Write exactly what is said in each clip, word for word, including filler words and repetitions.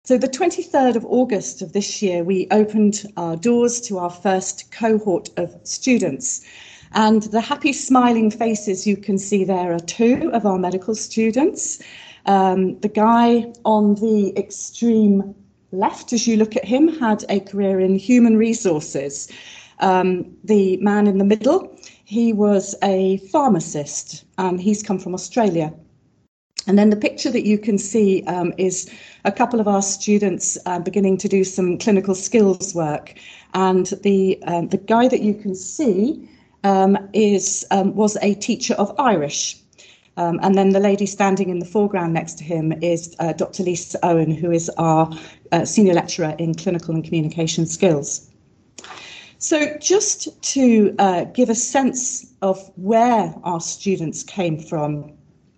So the twenty-third of August of this year, we opened our doors to our first cohort of students. And the happy smiling faces you can see there are two of our medical students. Um, the guy on the extreme left, as you look at him, had a career in human resources. Um, the man in the middle, he was a pharmacist, and he's come from Australia. And then the picture that you can see um, is a couple of our students uh, beginning to do some clinical skills work. And the um, the guy that you can see um, is um, was a teacher of Irish. Um, and then the lady standing in the foreground next to him is uh, Doctor Lisa Owen, who is our uh, senior lecturer in clinical and communication skills. So just to uh, give a sense of where our students came from,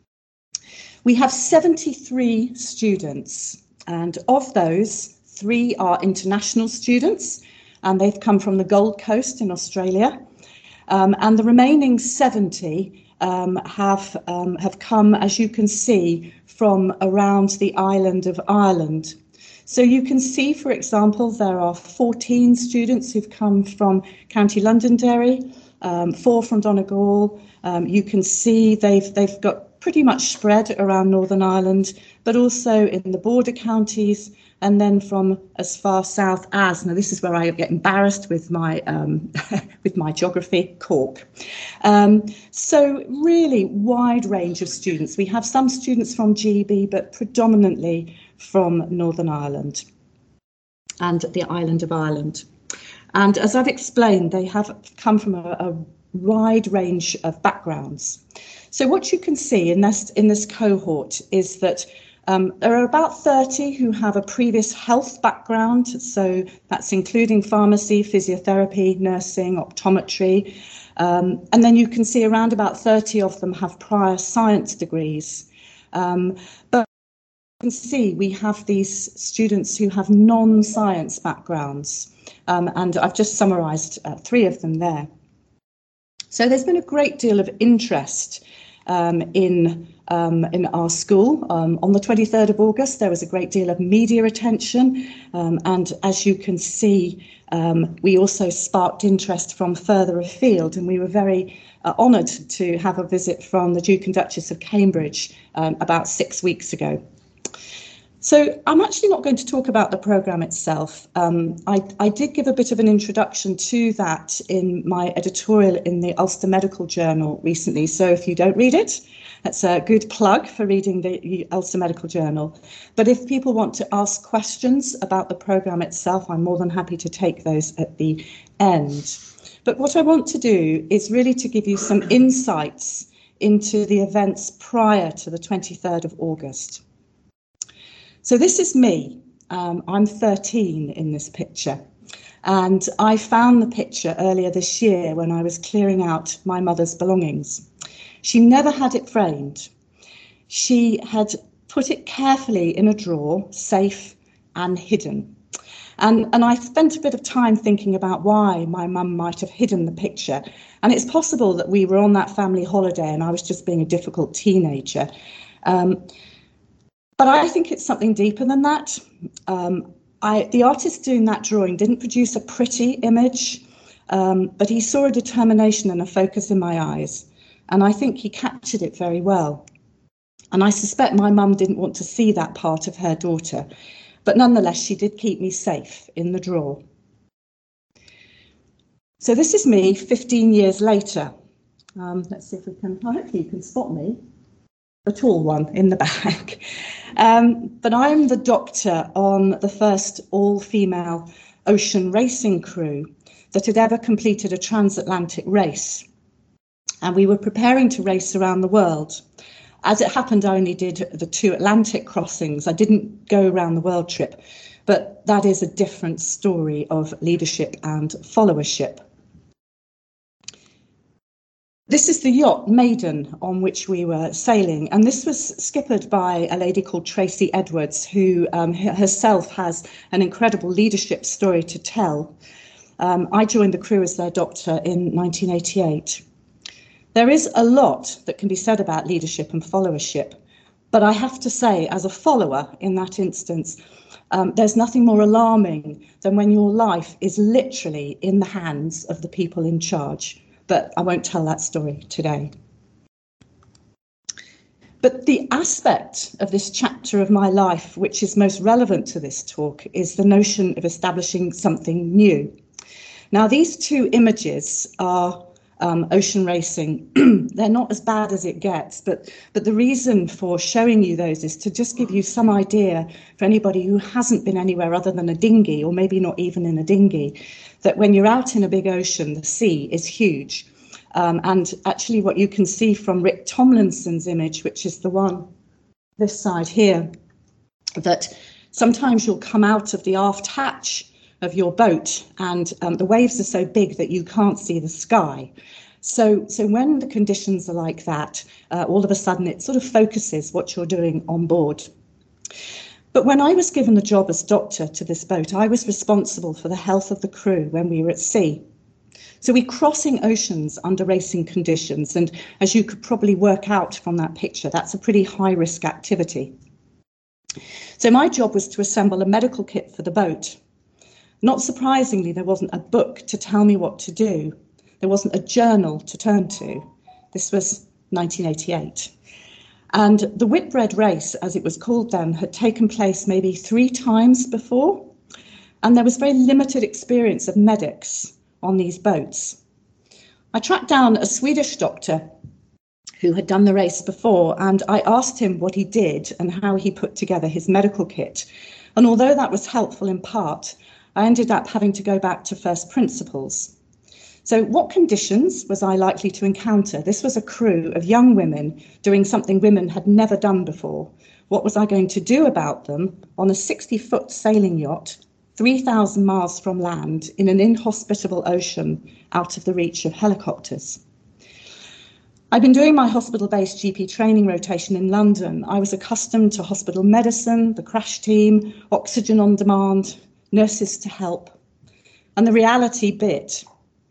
we have seventy-three students, and of those, three are international students, and they've come from the Gold Coast in Australia, um, and the remaining seventy um, have, um, have come, as you can see, from around the island of Ireland. So you can see, for example, there are fourteen students who've come from County Londonderry, um, four from Donegal. Um, you can see they've they've got pretty much spread around Northern Ireland, but also in the border counties, and then from as far south as, now this is where I get embarrassed with my um, with my geography, Cork. Um, so really wide range of students. We have some students from G B, but predominantly from Northern Ireland and the island of Ireland. And as I've explained, they have come from a, a wide range of backgrounds. So what you can see in this, in this cohort is that um, there are about thirty who have a previous health background, so that's including pharmacy, physiotherapy, nursing, optometry, um, and then you can see around about thirty of them have prior science degrees. Um, but you can see we have these students who have non-science backgrounds, um, and I've just summarised uh, three of them there. So there's been a great deal of interest um, in um, in our school. Um, on the twenty-third of August, there was a great deal of media attention, um, and as you can see, um, we also sparked interest from further afield, and we were very uh, honoured to have a visit from the Duke and Duchess of Cambridge um, about six weeks ago. So I'm actually not going to talk about the programme itself. Um, I, I did give a bit of an introduction to that in my editorial in the Ulster Medical Journal recently. So if you don't read it, that's a good plug for reading the Ulster Medical Journal. But if people want to ask questions about the programme itself, I'm more than happy to take those at the end. But what I want to do is really to give you some insights into the events prior to the twenty-third of August. So this is me. Um, I'm thirteen in this picture. And I found the picture earlier this year when I was clearing out my mother's belongings. She never had it framed. She had put it carefully in a drawer, safe and hidden. And, and I spent a bit of time thinking about why my mum might have hidden the picture. And it's possible that we were on that family holiday and I was just being a difficult teenager. Um, But I think it's something deeper than that. Um, I, the artist doing that drawing didn't produce a pretty image, um, but he saw a determination and a focus in my eyes. And I think he captured it very well. And I suspect my mum didn't want to see that part of her daughter. But nonetheless, she did keep me safe in the drawer. So this is me fifteen years later. Um, let's see if we can, hopefully you can spot me. The tall one in the back. Um, but I'm the doctor on the first all-female ocean racing crew that had ever completed a transatlantic race. And we were preparing to race around the world. As it happened, I only did the two Atlantic crossings. I didn't go around the world trip, but that is a different story of leadership and followership. This is the yacht Maiden on which we were sailing, and this was skippered by a lady called Tracy Edwards, who um, herself has an incredible leadership story to tell. Um, I joined the crew as their doctor in nineteen eighty-eight. There is a lot that can be said about leadership and followership, but I have to say, as a follower in that instance, Um, there's nothing more alarming than when your life is literally in the hands of the people in charge. But I won't tell that story today. But the aspect of this chapter of my life which is most relevant to this talk is the notion of establishing something new. Now, these two images are um, ocean racing. They're not as bad as it gets, but, but the reason for showing you those is to just give you some idea for anybody who hasn't been anywhere other than a dinghy, or maybe not even in a dinghy, that when you're out in a big ocean, the sea is huge. Um, and actually what you can see from Rick Tomlinson's image, which is the one this side here, that sometimes you'll come out of the aft hatch of your boat and um, the waves are so big that you can't see the sky. So, so when the conditions are like that, uh, all of a sudden it sort of focuses what you're doing on board. But when I was given the job as doctor to this boat, I was responsible for the health of the crew when we were at sea. So we're crossing oceans under racing conditions, and as you could probably work out from that picture, that's a pretty high-risk activity. So my job was to assemble a medical kit for the boat. Not surprisingly, there wasn't a book to tell me what to do. There wasn't a journal to turn to. This was nineteen eighty-eight. And the Whitbread race, as it was called then, had taken place maybe three times before, and there was very limited experience of medics on these boats. I tracked down a Swedish doctor who had done the race before, and I asked him what he did and how he put together his medical kit. And although that was helpful in part, I ended up having to go back to first principles. So what conditions was I likely to encounter? This was a crew of young women doing something women had never done before. What was I going to do about them on a sixty-foot sailing yacht, three thousand miles from land, in an inhospitable ocean out of the reach of helicopters? I've been doing my hospital-based G P training rotation in London. I was accustomed to hospital medicine, the crash team, oxygen on demand, nurses to help. And the reality bit: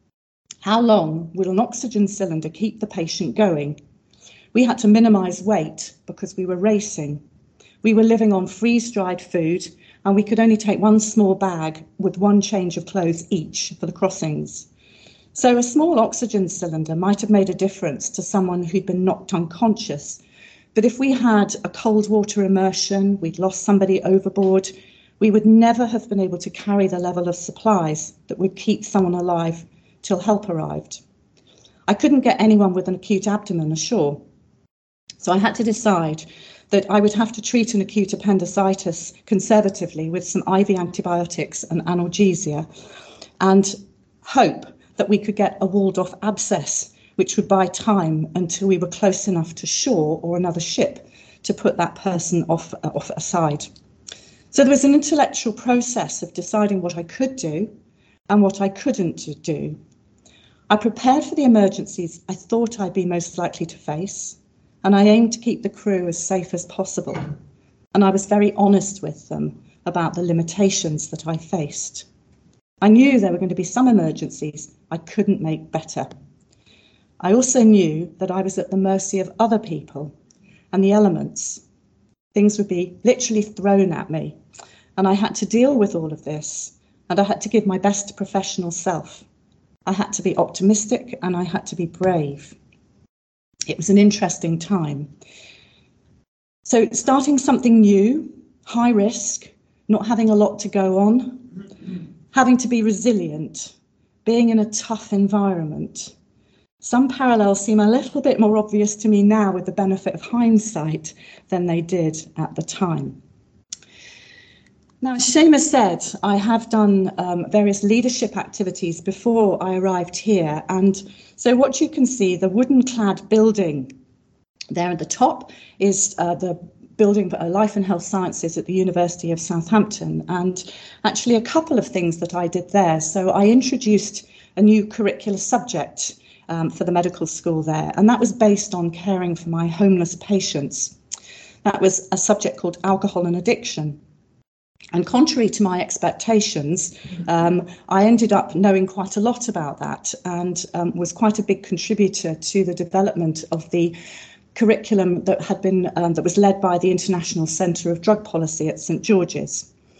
how long will an oxygen cylinder keep the patient going? We had to minimise weight because we were racing. We were living on freeze-dried food, and we could only take one small bag with one change of clothes each for the crossings. So a small oxygen cylinder might have made a difference to someone who'd been knocked unconscious. But if we had a cold water immersion, we'd lost somebody overboard, we would never have been able to carry the level of supplies that would keep someone alive till help arrived. I couldn't get anyone with an acute abdomen ashore. So I had to decide that I would have to treat an acute appendicitis conservatively with some I V antibiotics and analgesia, and hope that we could get a walled-off abscess, which would buy time until we were close enough to shore or another ship to put that person off, uh, off aside. So there was an intellectual process of deciding what I could do and what I couldn't do. I prepared for the emergencies I thought I'd be most likely to face, and I aimed to keep the crew as safe as possible. And I was very honest with them about the limitations that I faced. I knew there were going to be some emergencies I couldn't make better. I also knew that I was at the mercy of other people and the elements. Things would be literally thrown at me, and I had to deal with all of this, and I had to give my best professional self. I had to be optimistic, and I had to be brave. It was an interesting time. So starting something new, high risk, not having a lot to go on, having to be resilient, being in a tough environment. Some parallels seem a little bit more obvious to me now with the benefit of hindsight than they did at the time. Now, as Seamus said, I have done um, various leadership activities before I arrived here. And so what you can see, the wooden-clad building there at the top is uh, the building for Life and Health Sciences at the University of Southampton. And actually a couple of things that I did there. So I introduced a new curricular subject um, for the medical school there, and that was based on caring for my homeless patients. That was a subject called alcohol and addiction. And contrary to my expectations, um, I ended up knowing quite a lot about that, and um, was quite a big contributor to the development of the curriculum that had been um, that was led by the International Centre of Drug Policy at St George's.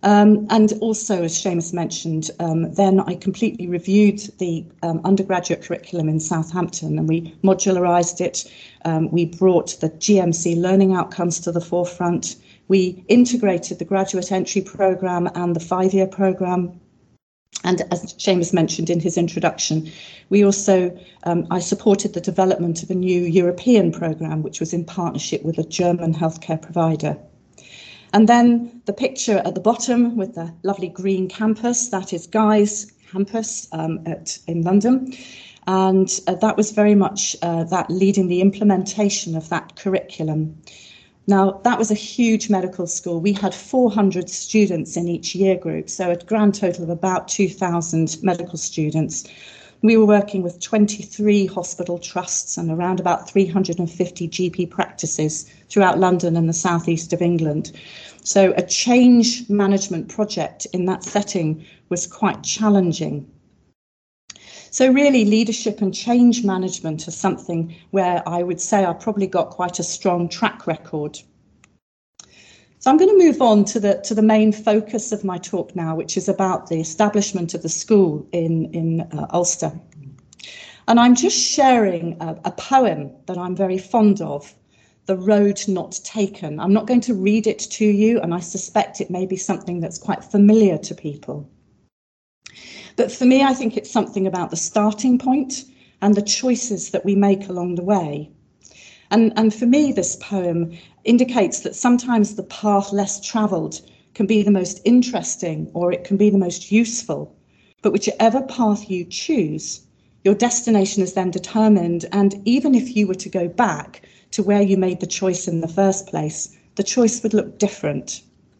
Um, and also, as Seamus mentioned, um, then I completely reviewed the um, undergraduate curriculum in Southampton, and we modularised it. Um, we brought the G M C learning outcomes to the forefront. We integrated the graduate entry programme and the five-year programme. And as Seamus mentioned in his introduction, we also, um, I supported the development of a new European programme, which was in partnership with a German healthcare provider. And then the picture at the bottom with the lovely green campus, that is Guy's campus um, at, in London. And uh, that was very much uh, that leading the implementation of that curriculum. Now, that was a huge medical school. We had four hundred students in each year group, so a grand total of about two thousand medical students. We were working with twenty-three hospital trusts and around about three hundred fifty G P practices throughout London and the southeast of England. So a change management project in that setting was quite challenging. So really, leadership and change management are something where I would say I probably got quite a strong track record. So I'm going to move on to the to the main focus of my talk now, which is about the establishment of the school in, in uh, Ulster. And I'm just sharing a, a poem that I'm very fond of, The Road Not Taken. I'm not going to read it to you, and I suspect it may be something that's quite familiar to people. But for me, I think it's something about the starting point and the choices that we make along the way. And, and for me, this poem indicates that sometimes the path less travelled can be the most interesting, or it can be the most useful. But whichever path you choose, your destination is then determined. And even if you were to go back to where you made the choice in the first place, the choice would look different.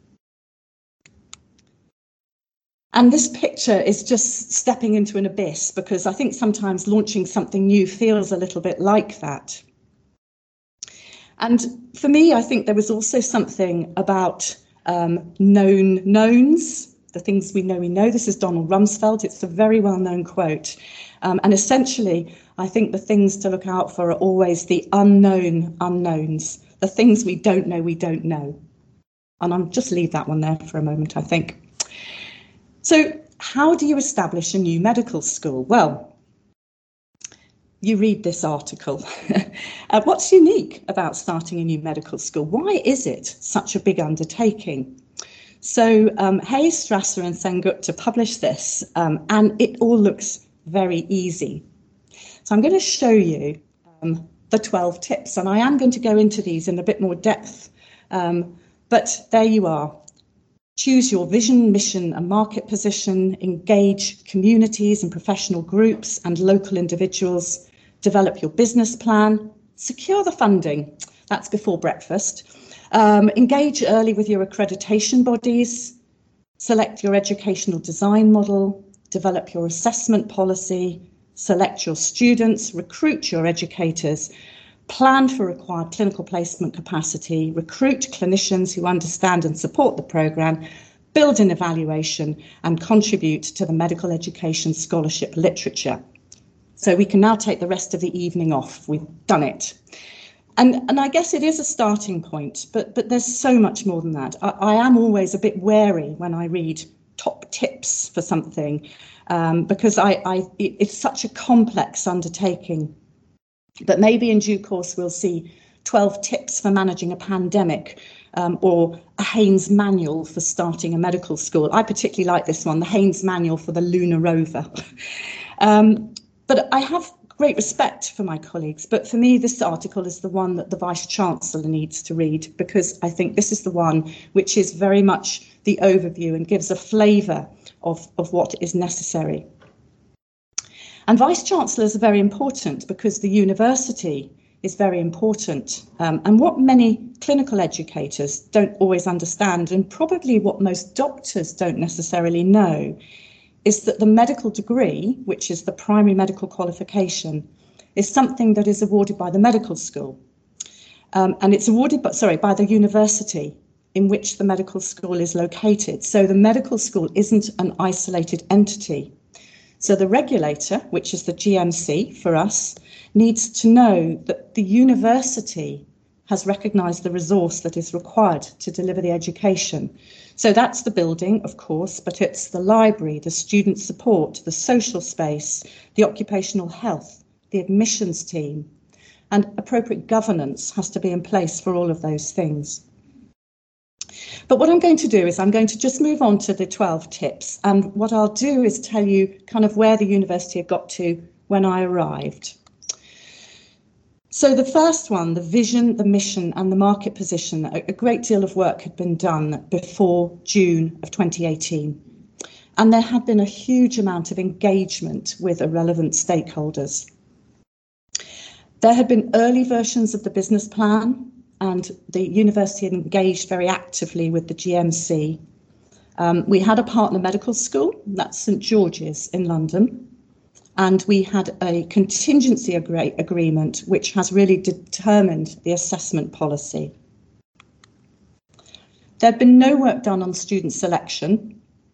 And this picture is just stepping into an abyss, because I think sometimes launching something new feels a little bit like that. And for me, I think there was also something about um, known knowns, the things we know we know. This is Donald Rumsfeld. It's a very well-known quote. Um, and essentially, I think the things to look out for are always the unknown unknowns, the things we don't know we don't know. And I'll just leave that one there for a moment, I think. So how do you establish a new medical school? Well, you read this article. uh, what's unique about starting a new medical school? Why is it such a big undertaking? So um, Hayes, Strasser and Sengupta published this, um, and it all looks very easy. So I'm going to show you um, the twelve tips, and I am going to go into these in a bit more depth. Um, but there you are. Choose your vision, mission and market position, engage communities and professional groups and local individuals, develop your business plan, secure the funding, that's before breakfast, um, engage early with your accreditation bodies, select your educational design model, develop your assessment policy, select your students, recruit your educators, plan for required clinical placement capacity, recruit clinicians who understand and support the programme, build an evaluation and contribute to the medical education scholarship literature. So we can now take the rest of the evening off. We've done it. And, and I guess it is a starting point, but, but there's so much more than that. I, I am always a bit wary when I read top tips for something, um, because I, I, it, it's such a complex undertaking. But maybe in due course we'll see twelve tips for managing a pandemic, um, or a Haynes manual for starting a medical school. I particularly like this one, the Haynes manual for the lunar rover. um, but I have great respect for my colleagues, but for me this article is the one that the Vice-Chancellor needs to read, because I think this is the one which is very much the overview and gives a flavour of, of what is necessary. And Vice-Chancellors are very important because the university is very important. Um, and what many clinical educators don't always understand, and probably what most doctors don't necessarily know, is that the medical degree, which is the primary medical qualification, is something that is awarded by the medical school. Um, and it's awarded, but sorry, by the university in which the medical school is located. So the medical school isn't an isolated entity. So the regulator, which is the G M C for us, needs to know that the university has recognised the resource that is required to deliver the education. So that's the building, of course, but it's the library, the student support, the social space, the occupational health, the admissions team, and appropriate governance has to be in place for all of those things. But what I'm going to do is I'm going to just move on to the twelve tips, and what I'll do is tell you kind of where the university had got to when I arrived. So the first one, the vision, the mission and the market position, a, a great deal of work had been done before June of twenty eighteen. And there had been a huge amount of engagement with the relevant stakeholders. There had been early versions of the business plan, and the university had engaged very actively with the G M C. Um, we had a partner medical school, that's St George's in London, and we had a contingency agree- agreement which has really determined the assessment policy. There had been no work done on student selection.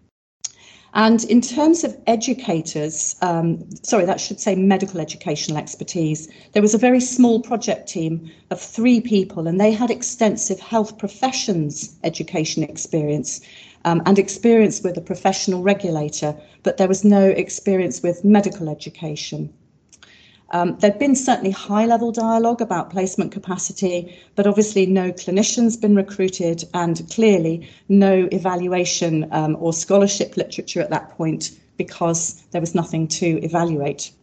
And in terms of educators, um, sorry, that should say medical educational expertise, there was a very small project team of three people, and they had extensive health professions education experience um, and experience with a professional regulator, but there was no experience with medical education. Um, there'd been certainly high-level dialogue about placement capacity, but obviously no clinicians been recruited and clearly no evaluation um, or scholarship literature at that point because there was nothing to evaluate.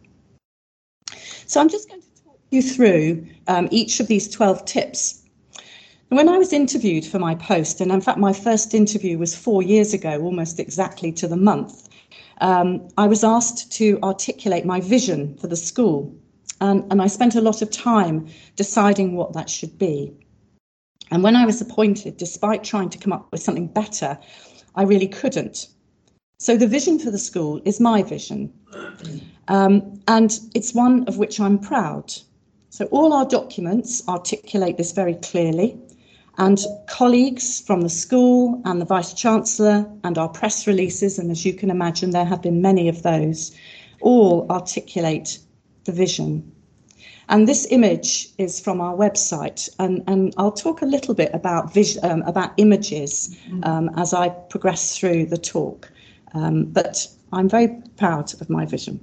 So I'm just going to talk you through um, each of these twelve tips. When I was interviewed for my post, and in fact my first interview was four years ago, almost exactly to the month, Um, I was asked to articulate my vision for the school, and, and I spent a lot of time deciding what that should be. And when I was appointed, despite trying to come up with something better, I really couldn't. So the vision for the school is my vision, um, and it's one of which I'm proud. So all our documents articulate this very clearly. And colleagues from the school and the Vice-Chancellor and our press releases, and as you can imagine, there have been many of those, all articulate the vision. And this image is from our website, and, and I'll talk a little bit about, vis- um, about images um, as I progress through the talk. Um, but I'm very proud of my vision.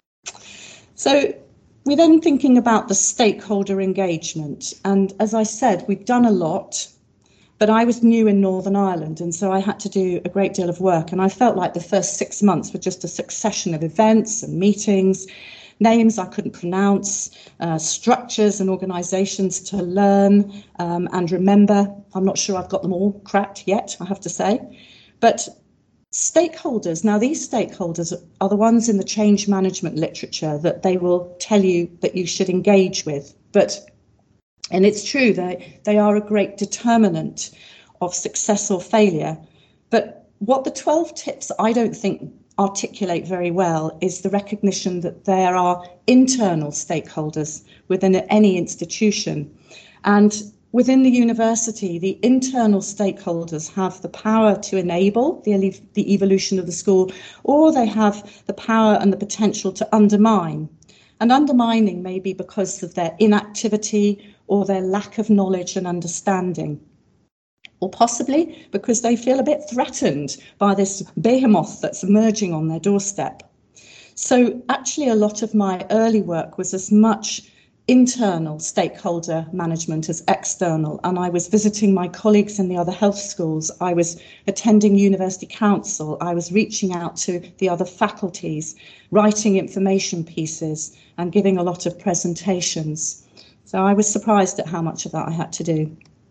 So we're then thinking about the stakeholder engagement. And as I said, we've done a lot, but I was new in Northern Ireland, and so I had to do a great deal of work. And I felt like the first six months were just a succession of events and meetings, names I couldn't pronounce, uh, structures and organisations to learn um, and remember. I'm not sure I've got them all cracked yet, I have to say. But stakeholders, now these stakeholders are the ones in the change management literature that they will tell you that you should engage with. But, and it's true, they, they are a great determinant of success or failure. But what the twelve tips I don't think articulate very well is the recognition that there are internal stakeholders within any institution. And within the university, the internal stakeholders have the power to enable the, the evolution of the school, or they have the power and the potential to undermine. And undermining may be because of their inactivity or their lack of knowledge and understanding, or possibly because they feel a bit threatened by this behemoth that's emerging on their doorstep. So actually a lot of my early work was as much internal stakeholder management as external, and I was visiting my colleagues in the other health schools, I was attending university council, I was reaching out to the other faculties, writing information pieces and giving a lot of presentations. So I was surprised at how much of that I had to do.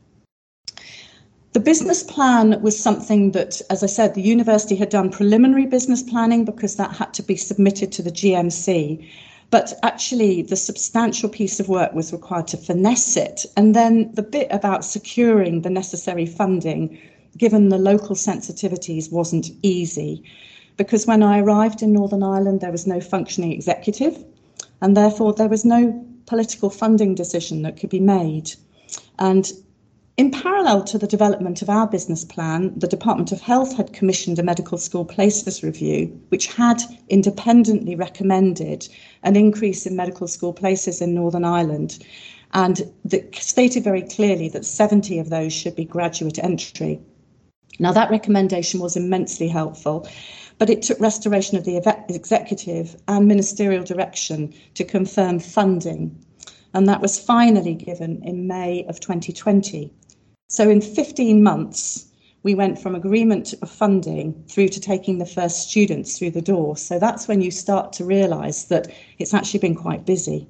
The business plan was something that, as I said, the university had done preliminary business planning because that had to be submitted to the G M C. But actually, the substantial piece of work was required to finesse it. And then the bit about securing the necessary funding, given the local sensitivities, wasn't easy. Because when I arrived in Northern Ireland, there was no functioning executive, and therefore there was no political funding decision that could be made. And in parallel to the development of our business plan, the Department of Health had commissioned a medical school places review, which had independently recommended an increase in medical school places in Northern Ireland. and that stated very clearly that seventy of those should be graduate entry. Now, that recommendation was immensely helpful, but it took restoration of the executive and ministerial direction to confirm funding, and that was finally given in May of twenty twenty. So in fifteen months, we went from agreement of funding through to taking the first students through the door. So that's when you start to realise that it's actually been quite busy.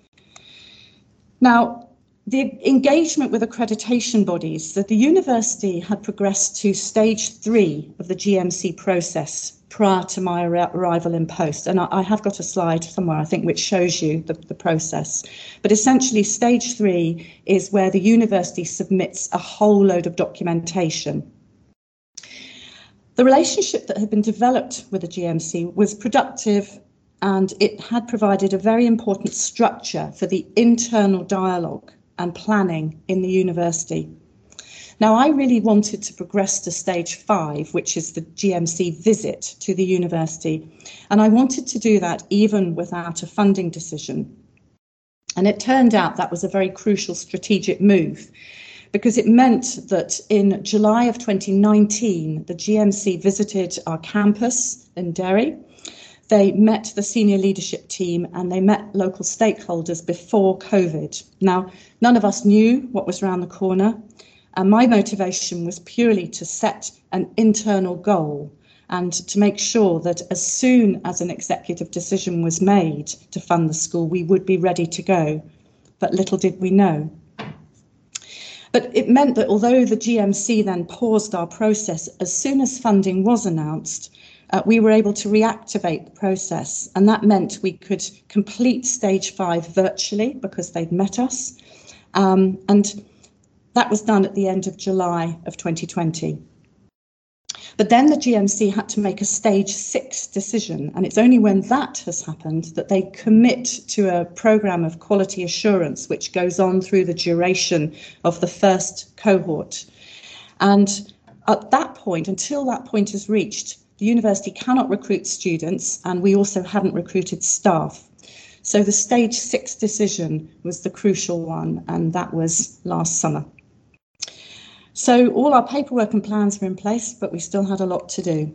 Now, the engagement with accreditation bodies, that the university had progressed to stage three of the G M C process prior to my arrival in post. And I have got a slide somewhere, I think, which shows you the, the process. But essentially, stage three is where the university submits a whole load of documentation. The relationship that had been developed with the G M C was productive, and it had provided a very important structure for the internal dialogue and planning in the university. Now, I really wanted to progress to stage five, which is the G M C visit to the university, and I wanted to do that even without a funding decision. And it turned out that was a very crucial strategic move, because it meant that in July of twenty nineteen, the G M C visited our campus in Derry. They met the senior leadership team and they met local stakeholders before COVID. Now, none of us knew what was around the corner, and my motivation was purely to set an internal goal and to make sure that as soon as an executive decision was made to fund the school, we would be ready to go. But little did we know. But it meant that although the G M C then paused our process, as soon as funding was announced, uh, we were able to reactivate the process. And that meant we could complete stage five virtually because they'd met us. Um, and that was done at the end of July of twenty twenty. But then the G M C had to make a stage six decision, and it's only when that has happened that they commit to a programme of quality assurance which goes on through the duration of the first cohort. And at that point, until that point is reached, the university cannot recruit students, and we also hadn't recruited staff. So the stage six decision was the crucial one, and that was last summer. So all our paperwork and plans were in place, but we still had a lot to do.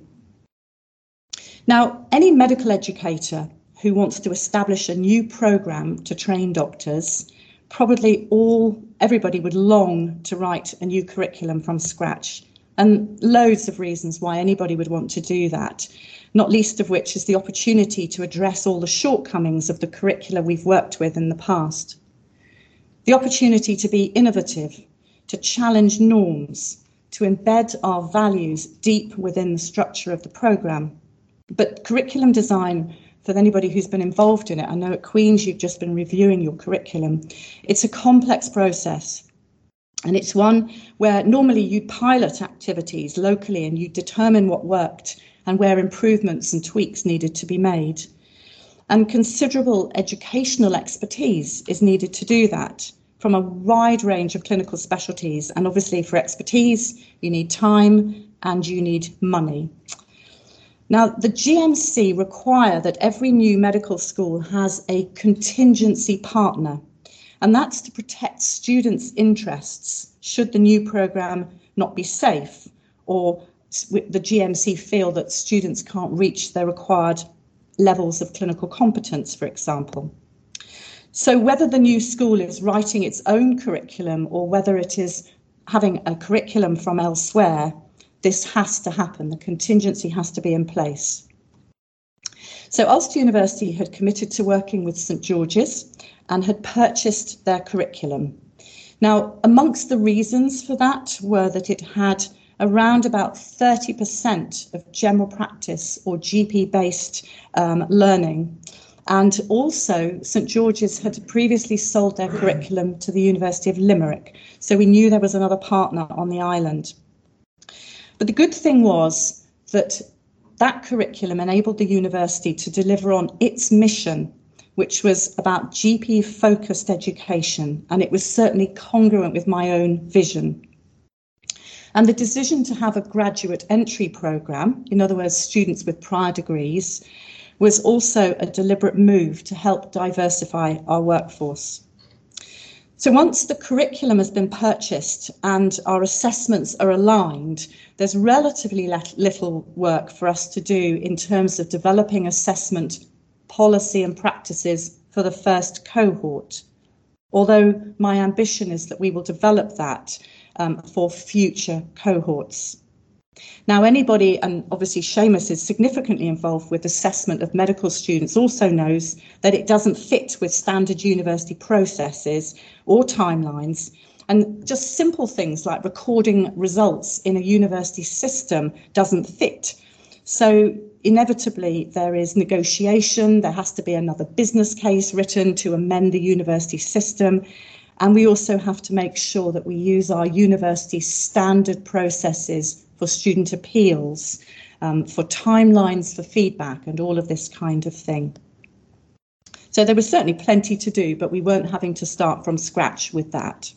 Now, any medical educator who wants to establish a new programme to train doctors, probably all, everybody would long to write a new curriculum from scratch. And loads of reasons why anybody would want to do that, not least of which is the opportunity to address all the shortcomings of the curricula we've worked with in the past. The opportunity to be innovative, to challenge norms, to embed our values deep within the structure of the programme. But curriculum design, for anybody who's been involved in it, I know at Queen's you've just been reviewing your curriculum, it's a complex process. And it's one where normally you pilot activities locally and you determine what worked and where improvements and tweaks needed to be made. And considerable educational expertise is needed to do that from a wide range of clinical specialties. And obviously for expertise, you need time and you need money. Now, the G M C require that every new medical school has a contingency partner. And that's to protect students' interests should the new programme not be safe or the G M C feel that students can't reach their required levels of clinical competence, for example. So whether the new school is writing its own curriculum or whether it is having a curriculum from elsewhere, this has to happen. The contingency has to be in place. So Ulster University had committed to working with St George's and had purchased their curriculum. Now, amongst the reasons for that were that it had around about thirty percent of general practice or G P-based um, learning. And also, St George's had previously sold their curriculum to the University of Limerick, so we knew there was another partner on the island. But the good thing was that that curriculum enabled the university to deliver on its mission, which was about G P-focused education, and it was certainly congruent with my own vision. And the decision to have a graduate entry programme, in other words, students with prior degrees, was also a deliberate move to help diversify our workforce. So once the curriculum has been purchased and our assessments are aligned, there's relatively little work for us to do in terms of developing assessment policy and practices for the first cohort, although my ambition is that we will develop that um, for future cohorts. Now, anybody, and obviously Seamus is significantly involved with assessment of medical students, also knows that it doesn't fit with standard university processes or timelines. And just simple things like recording results in a university system doesn't fit. So inevitably there is negotiation, there has to be another business case written to amend the university system. And we also have to make sure that we use our university standard processes for student appeals, um, for timelines for feedback and all of this kind of thing. So there was certainly plenty to do, but we weren't having to start from scratch with that.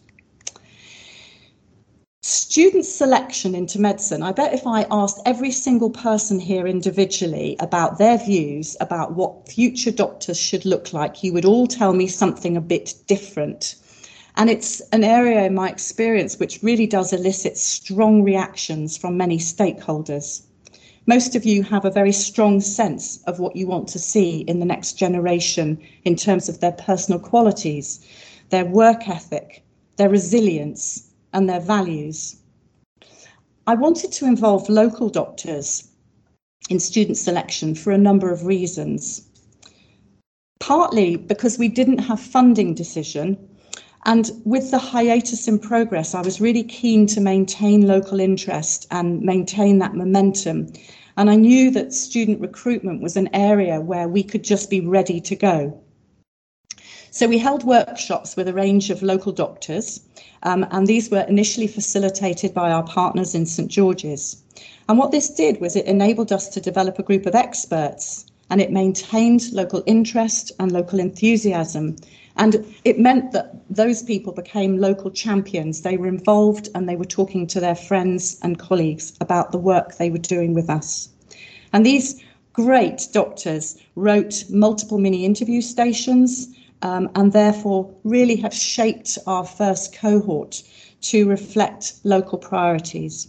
Student selection into medicine. I bet if I asked every single person here individually about their views about what future doctors should look like, you would all tell me something a bit different. And it's an area in my experience which really does elicit strong reactions from many stakeholders. Most of you have a very strong sense of what you want to see in the next generation in terms of their personal qualities, their work ethic, their resilience, and their values. I wanted to involve local doctors in student selection for a number of reasons. Partly because we didn't have funding decision, and with the hiatus in progress, I was really keen to maintain local interest and maintain that momentum. And I knew that student recruitment was an area where we could just be ready to go. So we held workshops with a range of local doctors, um, and these were initially facilitated by our partners in St George's. And what this did was it enabled us to develop a group of experts, and it maintained local interest and local enthusiasm. And it meant that those people became local champions. They were involved and they were talking to their friends and colleagues about the work they were doing with us. And these great doctors wrote multiple mini interview stations, um, and therefore really have shaped our first cohort to reflect local priorities.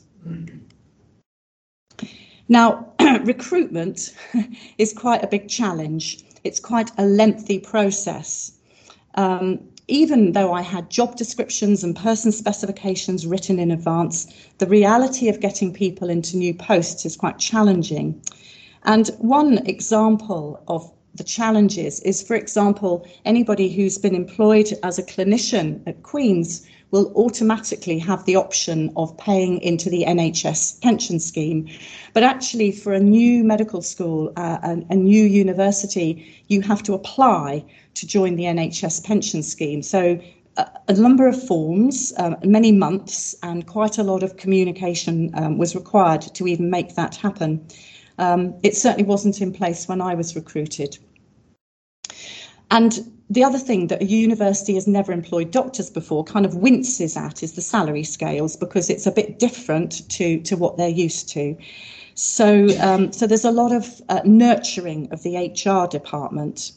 Now, recruitment is quite a big challenge. It's quite a lengthy process. Um, even though I had job descriptions and person specifications written in advance, the reality of getting people into new posts is quite challenging. And one example of the challenges is, for example, anybody who's been employed as a clinician at Queen's will automatically have the option of paying into the N H S pension scheme. But actually, for a new medical school, uh, a, a new university, you have to apply to join the N H S pension scheme. So a, a number of forms, um, many months, and quite a lot of communication um, was required to even make that happen. Um, it certainly wasn't in place when I was recruited. And the other thing that a university has never employed doctors before kind of winces at is the salary scales, because it's a bit different to, to what they're used to. So, um, so there's a lot of uh, nurturing of the H R department.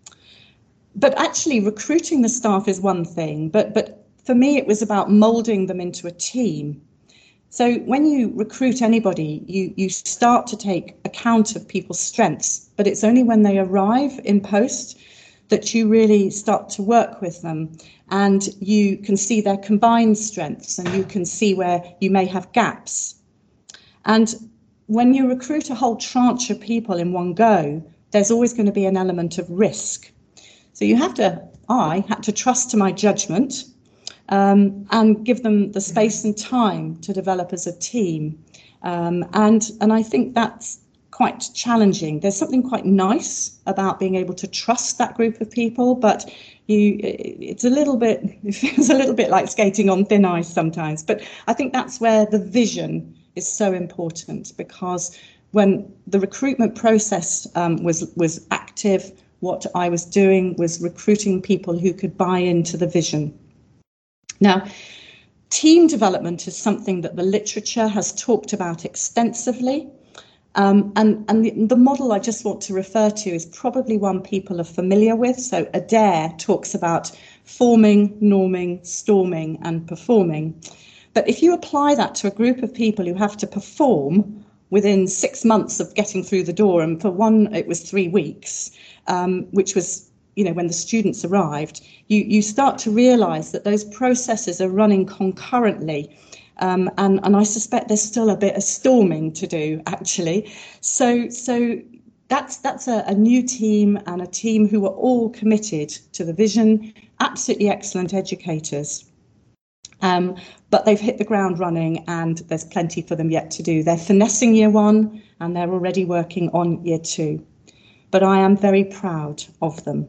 But actually recruiting the staff is one thing, but, but for me it was about moulding them into a team. So when you recruit anybody, you, you start to take account of people's strengths, but it's only when they arrive in post that you really start to work with them, and you can see their combined strengths and you can see where you may have gaps. And when you recruit a whole tranche of people in one go, there's always going to be an element of risk. So you have to, I had to trust to my judgment um, and give them the space and time to develop as a team. Um, and, and I think that's quite challenging. There's something quite nice about being able to trust that group of people, but you, it's a little bit, it feels a little bit like skating on thin ice sometimes. But I think that's where the vision is so important, because when the recruitment process um, was was active, what I was doing was recruiting people who could buy into the vision. Now, team development is something that the literature has talked about extensively. Um, and and the, the model I just want to refer to is probably one people are familiar with. So Adair talks about forming, norming, storming, and performing. But if you apply that to a group of people who have to perform within six months of getting through the door, and for one it was three weeks, um, which was, you know, when the students arrived, you, you start to realise that those processes are running concurrently. Um, and, and I suspect there's still a bit of storming to do, actually. So so that's that's a, a new team, and a team who are all committed to the vision, absolutely excellent educators. Um, but they've hit the ground running, and there's plenty for them yet to do. They're finessing year one, and they're already working on year two. But I am very proud of them.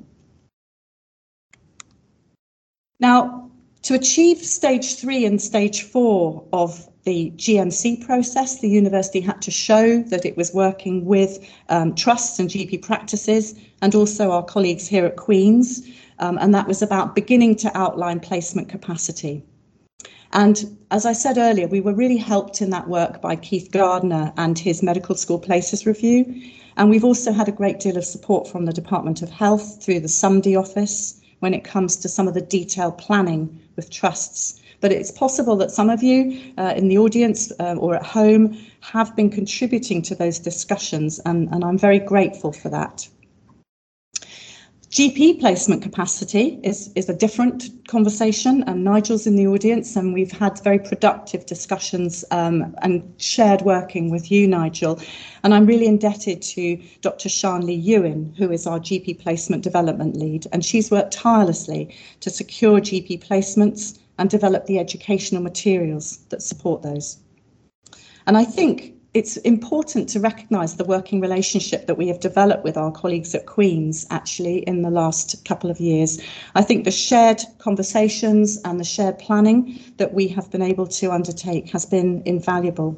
Now, to achieve stage three and stage four of the G M C process, the university had to show that it was working with um, trusts and G P practices, and also our colleagues here at Queen's, um, and that was about beginning to outline placement capacity. And as I said earlier, we were really helped in that work by Keith Gardner and his Medical School Places Review, and we've also had a great deal of support from the Department of Health through the S U M D office when it comes to some of the detailed planning with trusts. But it's possible that some of you uh, in the audience uh, or at home have been contributing to those discussions, and, and I'm very grateful for that. G P placement capacity is, is a different conversation, and Nigel's in the audience, and we've had very productive discussions um, and shared working with you, Nigel. And I'm really indebted to Doctor Shanley Ewan, who is our G P placement development lead, and she's worked tirelessly to secure G P placements and develop the educational materials that support those. And I think it's important to recognise the working relationship that we have developed with our colleagues at Queen's, actually, in the last couple of years. I think the shared conversations and the shared planning that we have been able to undertake has been invaluable.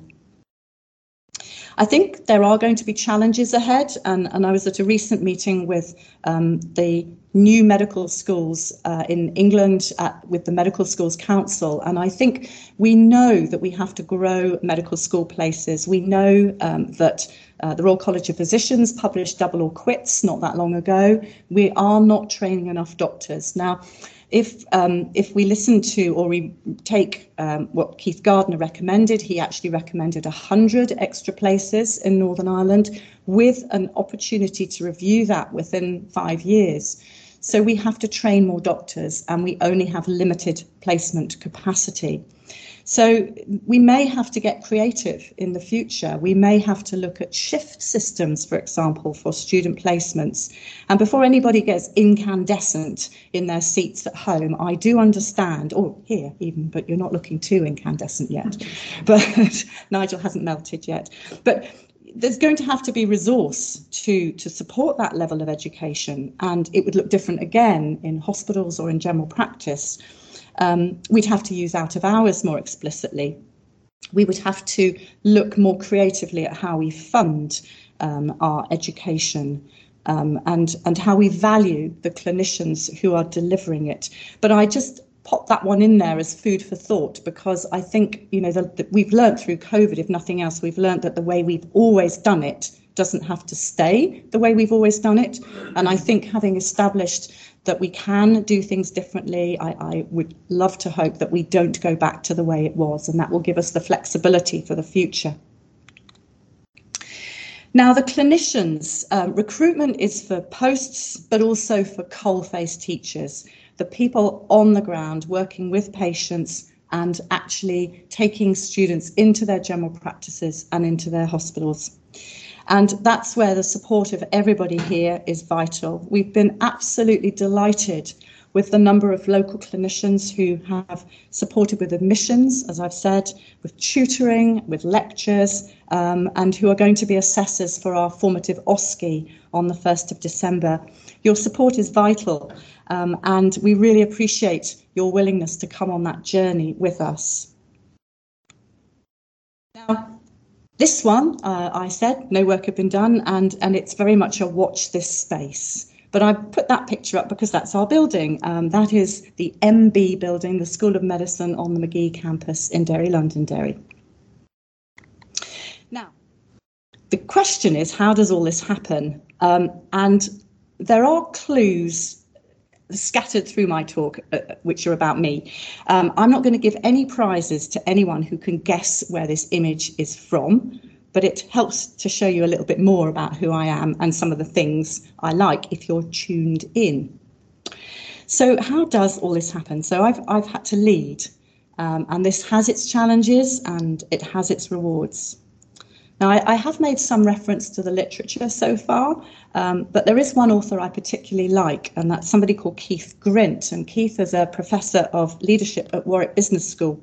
I think there are going to be challenges ahead, and, and I was at a recent meeting with um, the new medical schools uh, in England at, with the Medical Schools Council, and I think we know that we have to grow medical school places. We know um, that uh, the Royal College of Physicians published Double or Quits not that long ago. We are not training enough doctors. Now, If um, if we listen to or we take um, what Keith Gardner recommended, he actually recommended one hundred extra places in Northern Ireland with an opportunity to review that within five years. So we have to train more doctors, and we only have limited placement capacity. So we may have to get creative in the future. We may have to look at shift systems, for example, for student placements. And before anybody gets incandescent in their seats at home, I do understand, or here even, but you're not looking too incandescent yet. But Nigel hasn't melted yet. But there's going to have to be resource to, to support that level of education. And it would look different again in hospitals or in general practice. Um, we'd have to use out of hours more explicitly. We would have to look more creatively at how we fund um, our education um, and, and how we value the clinicians who are delivering it. But I just pop that one in there as food for thought, because I think, you know, that we've learned through COVID, if nothing else, we've learned that the way we've always done it doesn't have to stay the way we've always done it. And I think having established that we can do things differently, I, I would love to hope that we don't go back to the way it was, and that will give us the flexibility for the future. Now, the clinicians, uh, recruitment is for posts, but also for coal-face teachers, the people on the ground working with patients and actually taking students into their general practices and into their hospitals. And that's where the support of everybody here is vital. We've been absolutely delighted with the number of local clinicians who have supported with admissions, as I've said, with tutoring, with lectures, um, and who are going to be assessors for our formative O S C E on the first of December. Your support is vital, um, and we really appreciate your willingness to come on that journey with us. Now, this one, uh, I said, no work had been done, and, and it's very much a watch this space. But I put that picture up because that's our building. Um, that is the M B building, the School of Medicine on the Magee campus in Derry, Londonderry. Now, the question is, how does all this happen? Um, and there are clues scattered through my talk, uh, which are about me. Um, I'm not going to give any prizes to anyone who can guess where this image is from, but it helps to show you a little bit more about who I am and some of the things I like if you're tuned in. So how does all this happen? So I've, I've had to lead, um, and this has its challenges and it has its rewards. Now, I, I have made some reference to the literature so far, um, but there is one author I particularly like, and that's somebody called Keith Grint. And Keith is a professor of leadership at Warwick Business School.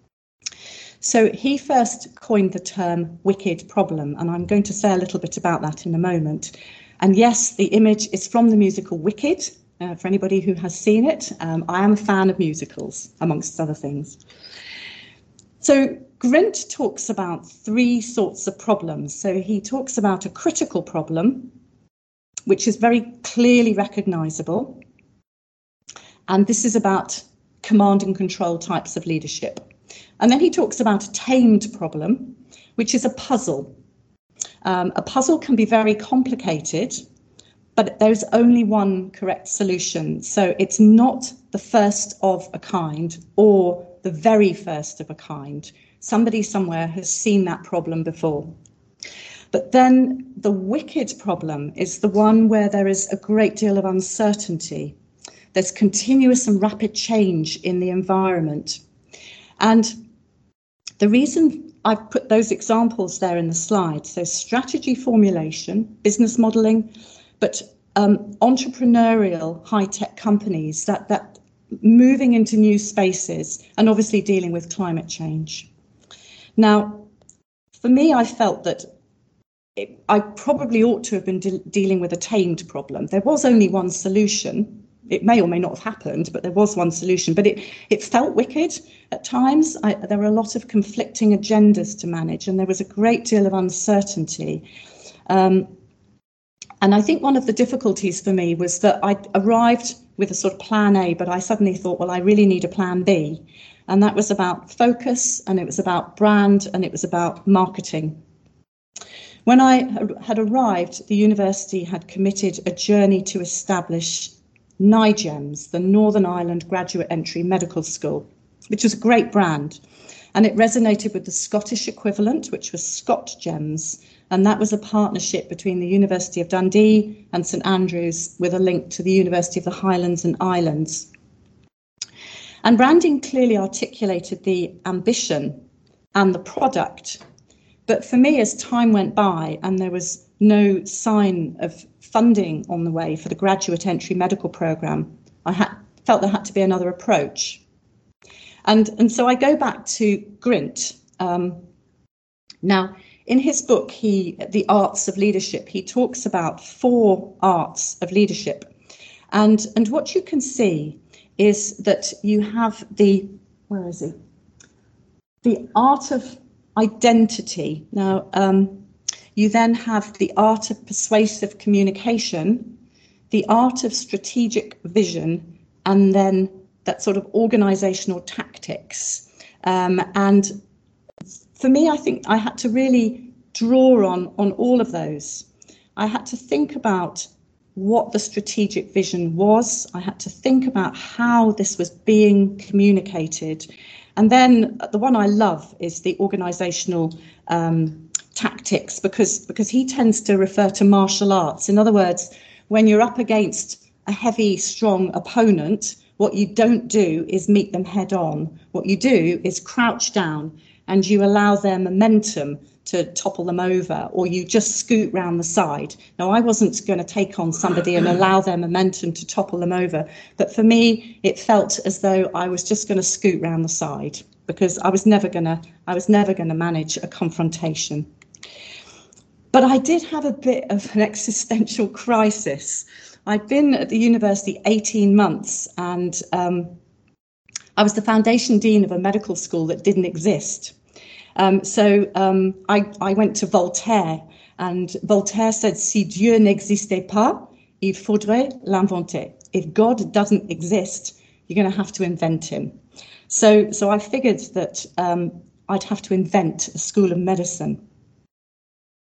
So he first coined the term wicked problem, and I'm going to say a little bit about that in a moment. And yes, the image is from the musical Wicked, uh, for anybody who has seen it. Um, I am a fan of musicals, amongst other things. So Grint talks about three sorts of problems. So he talks about a critical problem, which is very clearly recognisable. And this is about command and control types of leadership. And then he talks about a tamed problem, which is a puzzle. Um, a puzzle can be very complicated, but there's only one correct solution. So it's not the first of a kind or the very first of a kind. Somebody somewhere has seen that problem before. But then the wicked problem is the one where there is a great deal of uncertainty. There's continuous and rapid change in the environment. And the reason I've put those examples there in the slide, so strategy formulation, business modelling, but um, entrepreneurial high-tech companies that, that moving into new spaces and obviously dealing with climate change. Now, for me, I felt that it, I probably ought to have been de- dealing with a tamed problem. There was only one solution. It may or may not have happened, but there was one solution. But it, it felt wicked at times. I, there were a lot of conflicting agendas to manage, and there was a great deal of uncertainty. Um, and I think one of the difficulties for me was that I arrived with a sort of plan A, but I suddenly thought, well, I really need a plan B. And that was about focus, and it was about brand, and it was about marketing. When I had arrived, the university had committed a journey to establish NIGEMS, the Northern Ireland Graduate Entry Medical School, which was a great brand. And it resonated with the Scottish equivalent, which was ScotGEMS. And that was a partnership between the University of Dundee and St Andrews with a link to the University of the Highlands and Islands. And branding clearly articulated the ambition and the product. But for me, as time went by and there was no sign of funding on the way for the graduate entry medical programme, I had, felt there had to be another approach. And, and so I go back to Grint. Um, now, in his book, he, The Arts of Leadership, he talks about four arts of leadership. And, and what you can see is that you have the, where is he? The art of identity. Now, um, you then have the art of persuasive communication, the art of strategic vision, and then that sort of organizational tactics. Um, and for me, I think I had to really draw on, on all of those. I had to think about what the strategic vision was. I had to think about how this was being communicated. And then the one I love is the organizational um, tactics, because, because he tends to refer to martial arts. In other words, when you're up against a heavy, strong opponent, what you don't do is meet them head on. What you do is crouch down and you allow their momentum to topple them over, or you just scoot round the side. Now, I wasn't going to take on somebody and allow their momentum to topple them over. But for me, it felt as though I was just going to scoot round the side, because I was never going to, I was never going to manage a confrontation. But I did have a bit of an existential crisis. I'd been at the university eighteen months, and um, I was the foundation dean of a medical school that didn't exist. Um, so um, I, I went to Voltaire, and Voltaire said, si Dieu n'existait pas, il faudrait l'inventer. If God doesn't exist, you're going to have to invent him. So, so I figured that um, I'd have to invent a school of medicine.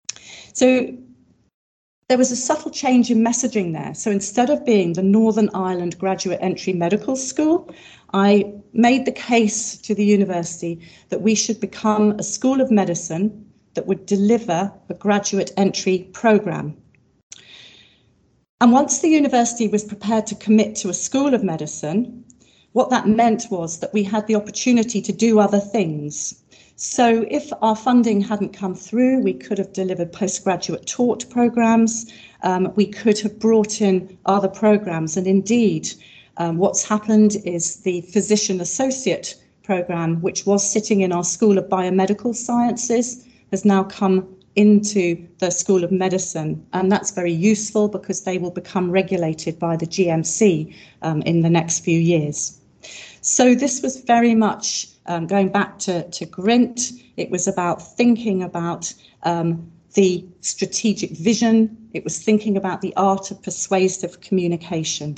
So there was a subtle change in messaging there. So instead of being the Northern Ireland Graduate Entry Medical School, I made the case to the university that we should become a school of medicine that would deliver a graduate entry programme. And once the university was prepared to commit to a school of medicine, what that meant was that we had the opportunity to do other things. So if our funding hadn't come through, we could have delivered postgraduate taught programmes, um, we could have brought in other programmes, and indeed um, what's happened is the physician associate programme, which was sitting in our School of Biomedical Sciences, has now come into the School of Medicine, and that's very useful because they will become regulated by the G M C um, in the next few years. So this was very much um, going back to, to Grint. It was about thinking about um, the strategic vision. It was thinking about the art of persuasive communication.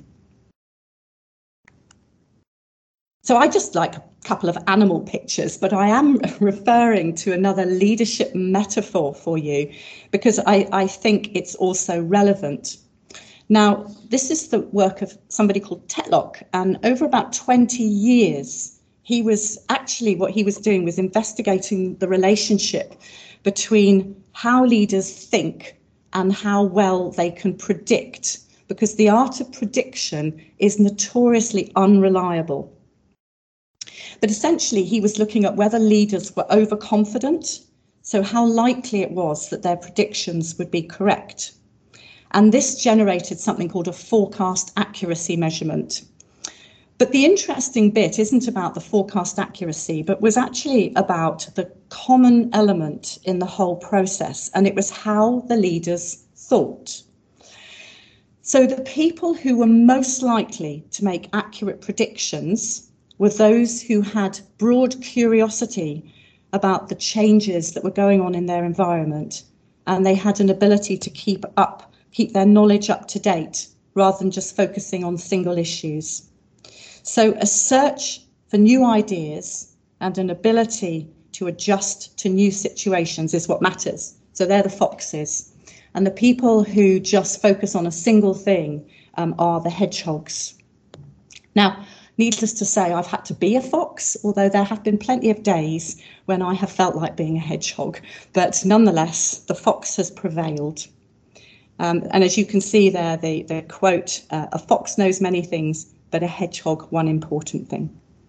So I just like a couple of animal pictures, but I am referring to another leadership metaphor for you because I, I think it's also relevant. Now, this is the work of somebody called Tetlock, and over about twenty years, he was actually, what he was doing was investigating the relationship between how leaders think and how well they can predict, because the art of prediction is notoriously unreliable. But essentially, he was looking at whether leaders were overconfident, so how likely it was that their predictions would be correct. And this generated something called a forecast accuracy measurement. But the interesting bit isn't about the forecast accuracy, but was actually about the common element in the whole process, and it was how the leaders thought. So the people who were most likely to make accurate predictions were those who had broad curiosity about the changes that were going on in their environment, and they had an ability to keep up, keep their knowledge up to date, rather than just focusing on single issues. So a search for new ideas and an ability to adjust to new situations is what matters. So they're the foxes. And the people who just focus on a single thing um, are the hedgehogs. Now, needless to say, I've had to be a fox, although there have been plenty of days when I have felt like being a hedgehog. But nonetheless, the fox has prevailed. Um, and as you can see there, the, the quote, uh, a fox knows many things, but a hedgehog one important thing.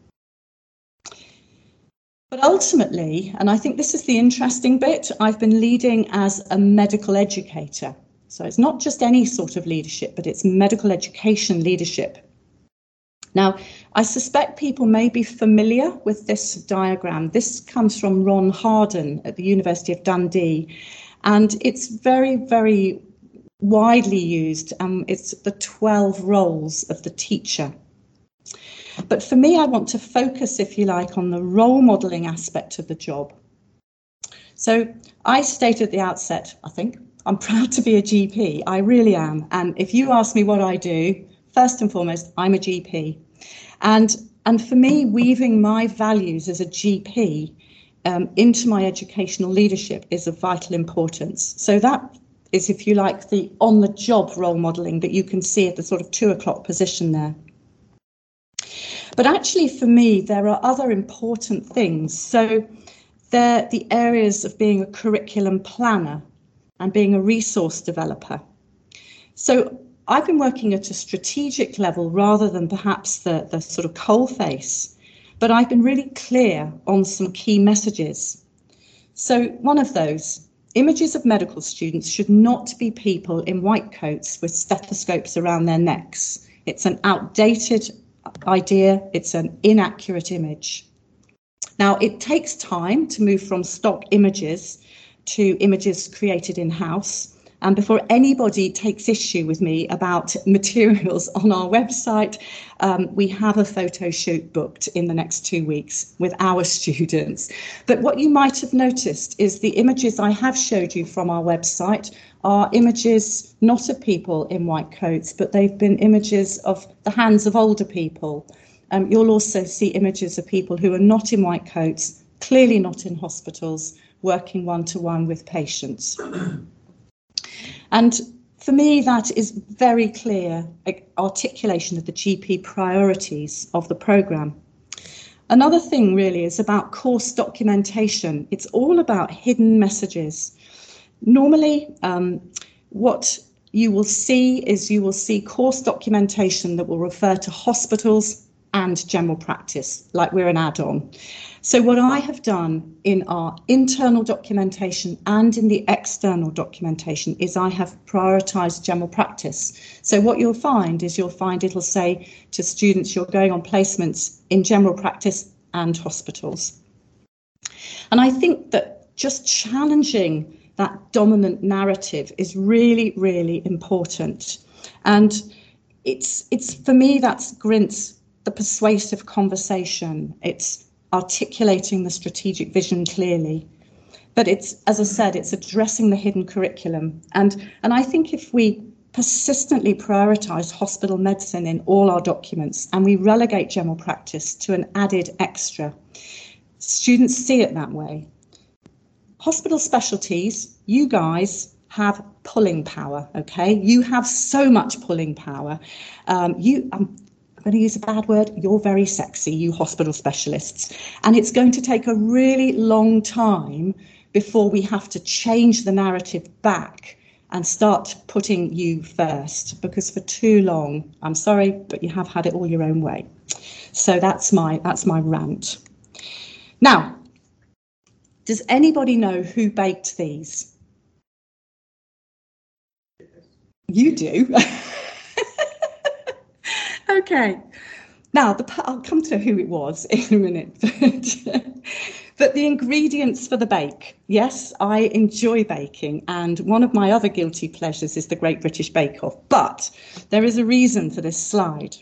But ultimately, and I think this is the interesting bit, I've been leading as a medical educator. So it's not just any sort of leadership, but it's medical education leadership. Now, I suspect people may be familiar with this diagram. This comes from Ron Harden at the University of Dundee, and it's very, very widely used. Um, it's the twelve roles of the teacher. But for me, I want to focus, if you like, on the role modelling aspect of the job. So I stated at the outset, I think, I'm proud to be a G P. I really am. And if you ask me what I do, first and foremost, I'm a G P. And, and for me, weaving my values as a G P um, into my educational leadership is of vital importance. So that is, if you like, the on-the-job role modelling that you can see at the sort of two o'clock position there. But actually, for me, there are other important things. So they're the areas of being a curriculum planner and being a resource developer. So I've been working at a strategic level rather than perhaps the, the sort of coalface, but I've been really clear on some key messages. So one of those, images of medical students should not be people in white coats with stethoscopes around their necks. It's an outdated idea, it's an inaccurate image. Now, it takes time to move from stock images to images created in-house. And before anybody takes issue with me about materials on our website, um, we have a photo shoot booked in the next two weeks with our students. But what you might have noticed is the images I have showed you from our website are images not of people in white coats, but they've been images of the hands of older people. Um, you'll also see images of people who are not in white coats, clearly not in hospitals, working one-to-one with patients. And for me, that is very clear articulation of the G P priorities of the programme. Another thing really is about course documentation. It's all about hidden messages. Normally, um, what you will see is you will see course documentation that will refer to hospitals and general practice, like we're an add-on. So what I have done in our internal documentation and in the external documentation is I have prioritised general practice. So what you'll find is you'll find it'll say to students you're going on placements in general practice and hospitals. And I think that just challenging that dominant narrative is really, really important. And it's, it's for me, that's Grint's, the persuasive conversation. It's articulating the strategic vision clearly. But it's, as I said, it's addressing the hidden curriculum. And, and I think if we persistently prioritise hospital medicine in all our documents and we relegate general practice to an added extra, students see it that way. Hospital specialties, you guys have pulling power, okay? You have so much pulling power. Um, you, um, I'm going to use a bad word, you're very sexy, you hospital specialists. And it's going to take a really long time before we have to change the narrative back and start putting you first, because for too long, I'm sorry, but you have had it all your own way. So that's my, that's my rant. Now, does anybody know who baked these? You do. Okay. Now, the, I'll come to who it was in a minute. But, but the ingredients for the bake. Yes, I enjoy baking, and one of my other guilty pleasures is the Great British Bake Off. But there is a reason for this slide.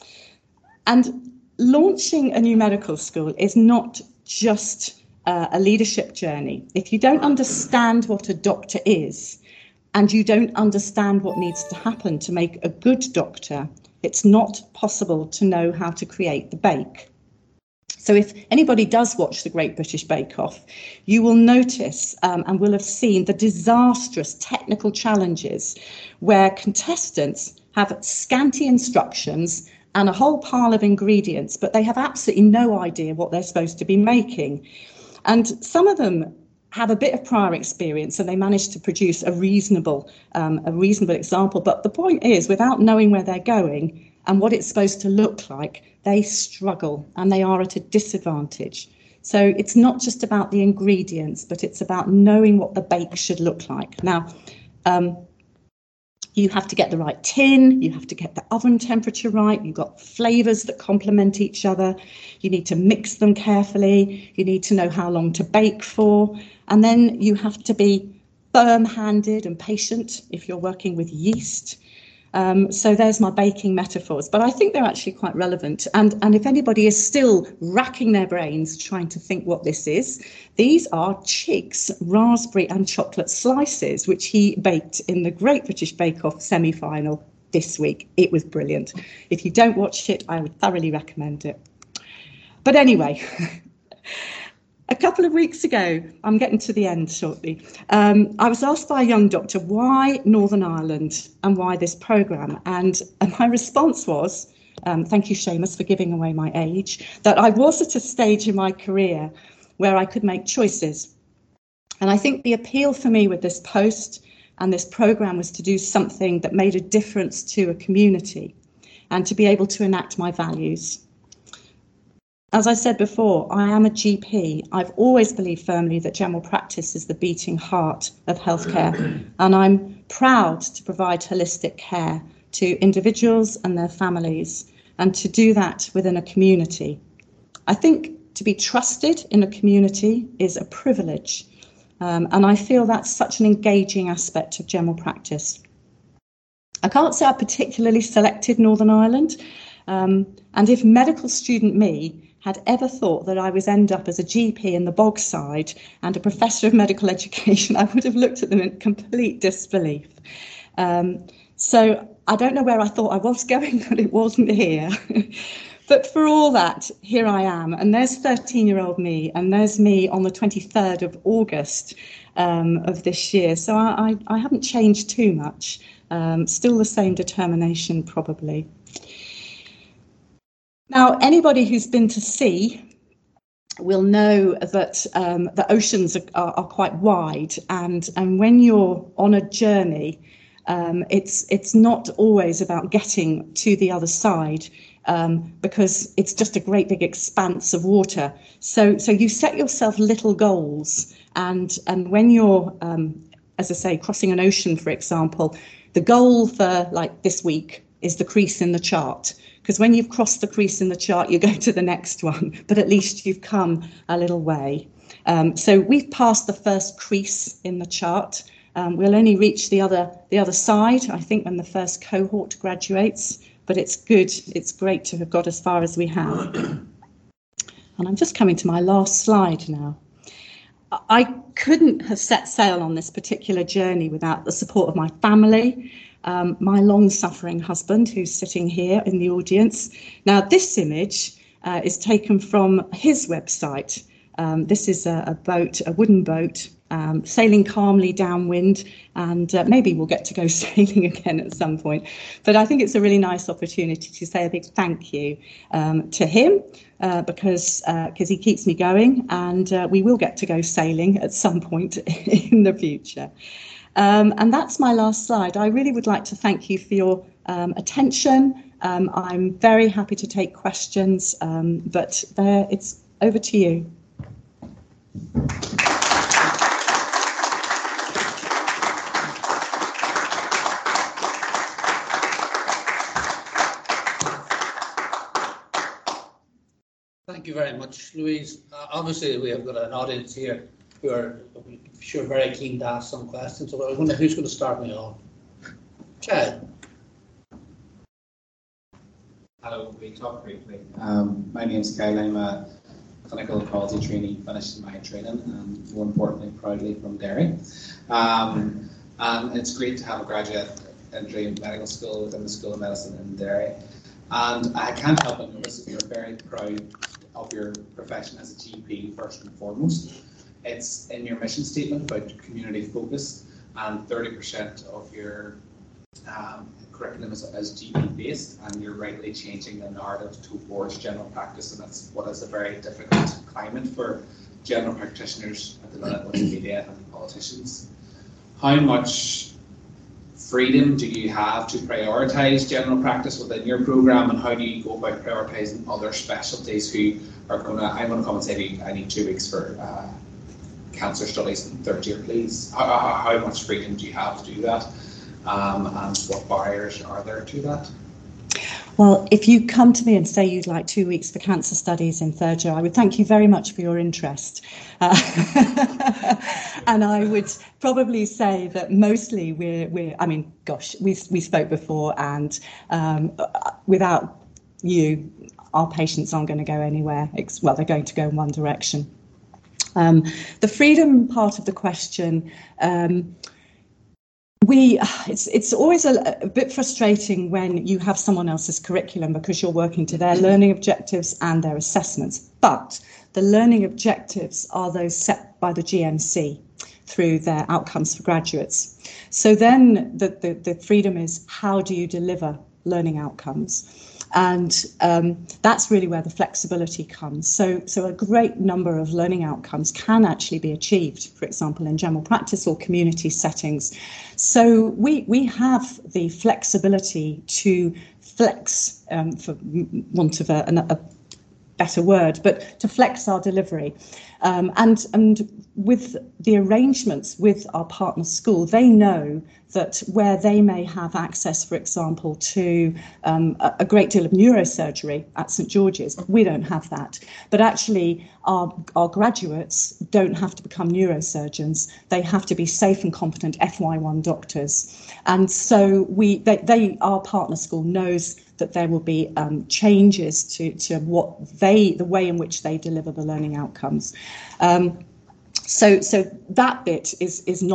And launching a new medical school is not just uh, a leadership journey. If you don't understand what a doctor is, and you don't understand what needs to happen to make a good doctor, it's not possible to know how to create the bake. So if anybody does watch the Great British Bake Off, you will notice um, and will have seen the disastrous technical challenges where contestants have scanty instructions and a whole pile of ingredients, but they have absolutely no idea what they're supposed to be making. And some of them have a bit of prior experience and they manage to produce a reasonable um, a reasonable example. But the point is, without knowing where they're going and what it's supposed to look like, they struggle and they are at a disadvantage. So it's not just about the ingredients, but it's about knowing what the bake should look like. Now, um, you have to get the right tin, you have to get the oven temperature right, you've got flavours that complement each other, you need to mix them carefully, you need to know how long to bake for, and then you have to be firm-handed and patient if you're working with yeast. Um, so there's my baking metaphors, but I think they're actually quite relevant. And, and if anybody is still racking their brains trying to think what this is, these are Chig's raspberry and chocolate slices, which he baked in the Great British Bake Off semi-final this week. It was brilliant. If you don't watch it, I would thoroughly recommend it. But anyway, a couple of weeks ago, I'm getting to the end shortly, um, I was asked by a young doctor, why Northern Ireland and why this programme? And, and my response was, um, thank you, Seamus, for giving away my age, that I was at a stage in my career where I could make choices. And I think the appeal for me with this post and this programme was to do something that made a difference to a community and to be able to enact my values. As I said before, I am a G P. I've always believed firmly that general practice is the beating heart of healthcare, and I'm proud to provide holistic care to individuals and their families, and to do that within a community. I think to be trusted in a community is a privilege, um, and I feel that's such an engaging aspect of general practice. I can't say I particularly selected Northern Ireland, um, and if medical student me had ever thought that I would end up as a G P in the Bogside and a professor of medical education, I would have looked at them in complete disbelief. Um, so I don't know where I thought I was going, but it wasn't here. But for all that, here I am, and there's thirteen-year-old me, and there's me on the twenty-third of August um, of this year. So I, I, I haven't changed too much. Um, still the same determination, probably. Now, anybody who's been to sea will know that um, the oceans are, are, are quite wide, and, and when you're on a journey, um, it's it's not always about getting to the other side, um, because it's just a great big expanse of water. So so you set yourself little goals, and and when you're, um, as I say, crossing an ocean, for example, the goal for like this week is the crease in the chart. Because when you've crossed the crease in the chart, you go to the next one, but at least you've come a little way. Um, so we've passed the first crease in the chart. Um, we'll only reach the other the other side, I think, when the first cohort graduates. But it's good, it's great to have got as far as we have. And I'm just coming to my last slide now. I couldn't have set sail on this particular journey without the support of my family. Um, my long-suffering husband, who's sitting here in the audience. Now, this image uh, is taken from his website. Um, this is a, a boat, a wooden boat, um, sailing calmly downwind, and uh, maybe we'll get to go sailing again at some point. But I think it's a really nice opportunity to say a big thank you um, to him, uh, because uh, because he keeps me going, and uh, we will get to go sailing at some point in the future. Um, and that's my last slide. I really would like to thank you for your um, attention. Um, I'm very happy to take questions, um, but there, it's over to you. Thank you very much, Louise. Uh, obviously, we have got an audience here who are, I'm sure, very keen to ask some questions. So I wonder who's going to start me off. Chad. Hello, we talk briefly. Um, my name is Kyle. I'm a clinical quality trainee, finished my training, and more importantly, proudly from Derry. Um, and it's great to have a graduate entry medical school within the School of Medicine in Derry. And I can't help but notice that you're very proud of your profession as a G P, first and foremost. It's in your mission statement about community focus, and thirty percent of your um, curriculum is, is G P based, and you're rightly changing the narrative towards general practice, and that's what is a very difficult climate for general practitioners at the minute with the media and politicians. How much freedom do you have to prioritise general practice within your programme, and how do you go about prioritising other specialties who are going to, I'm going to come and say to you, I need two weeks for uh, cancer studies in third year, please. How, how, how much freedom do you have to do that, um, and what barriers are there to that? Well, if you come to me and say you'd like two weeks for cancer studies in third year, I would thank you very much for your interest. Uh, and I would probably say that mostly we're, we're I mean, gosh, we, we spoke before, and um, without you, our patients aren't going to go anywhere. Well, they're going to go in one direction. Um, the freedom part of the question, um, We, it's it's always a, a bit frustrating when you have someone else's curriculum, because you're working to their learning objectives and their assessments. But the learning objectives are those set by the G M C through their outcomes for graduates. So then the, the, the freedom is, how do you deliver learning outcomes? And um, that's really where the flexibility comes. So, so a great number of learning outcomes can actually be achieved, for example, in general practice or community settings. So we we have the flexibility to flex, um, for want of a, a better word, but to flex our delivery. Um, and and with the arrangements with our partner school, they know that where they may have access, for example, to um, a, a great deal of neurosurgery at St George's, we don't have that. But actually, our, our graduates don't have to become neurosurgeons. They have to be safe and competent F Y one doctors. And so we, they, they our partner school knows that there will be um, changes to, to what they, the way in which they deliver the learning outcomes. Um, so, so that bit is is not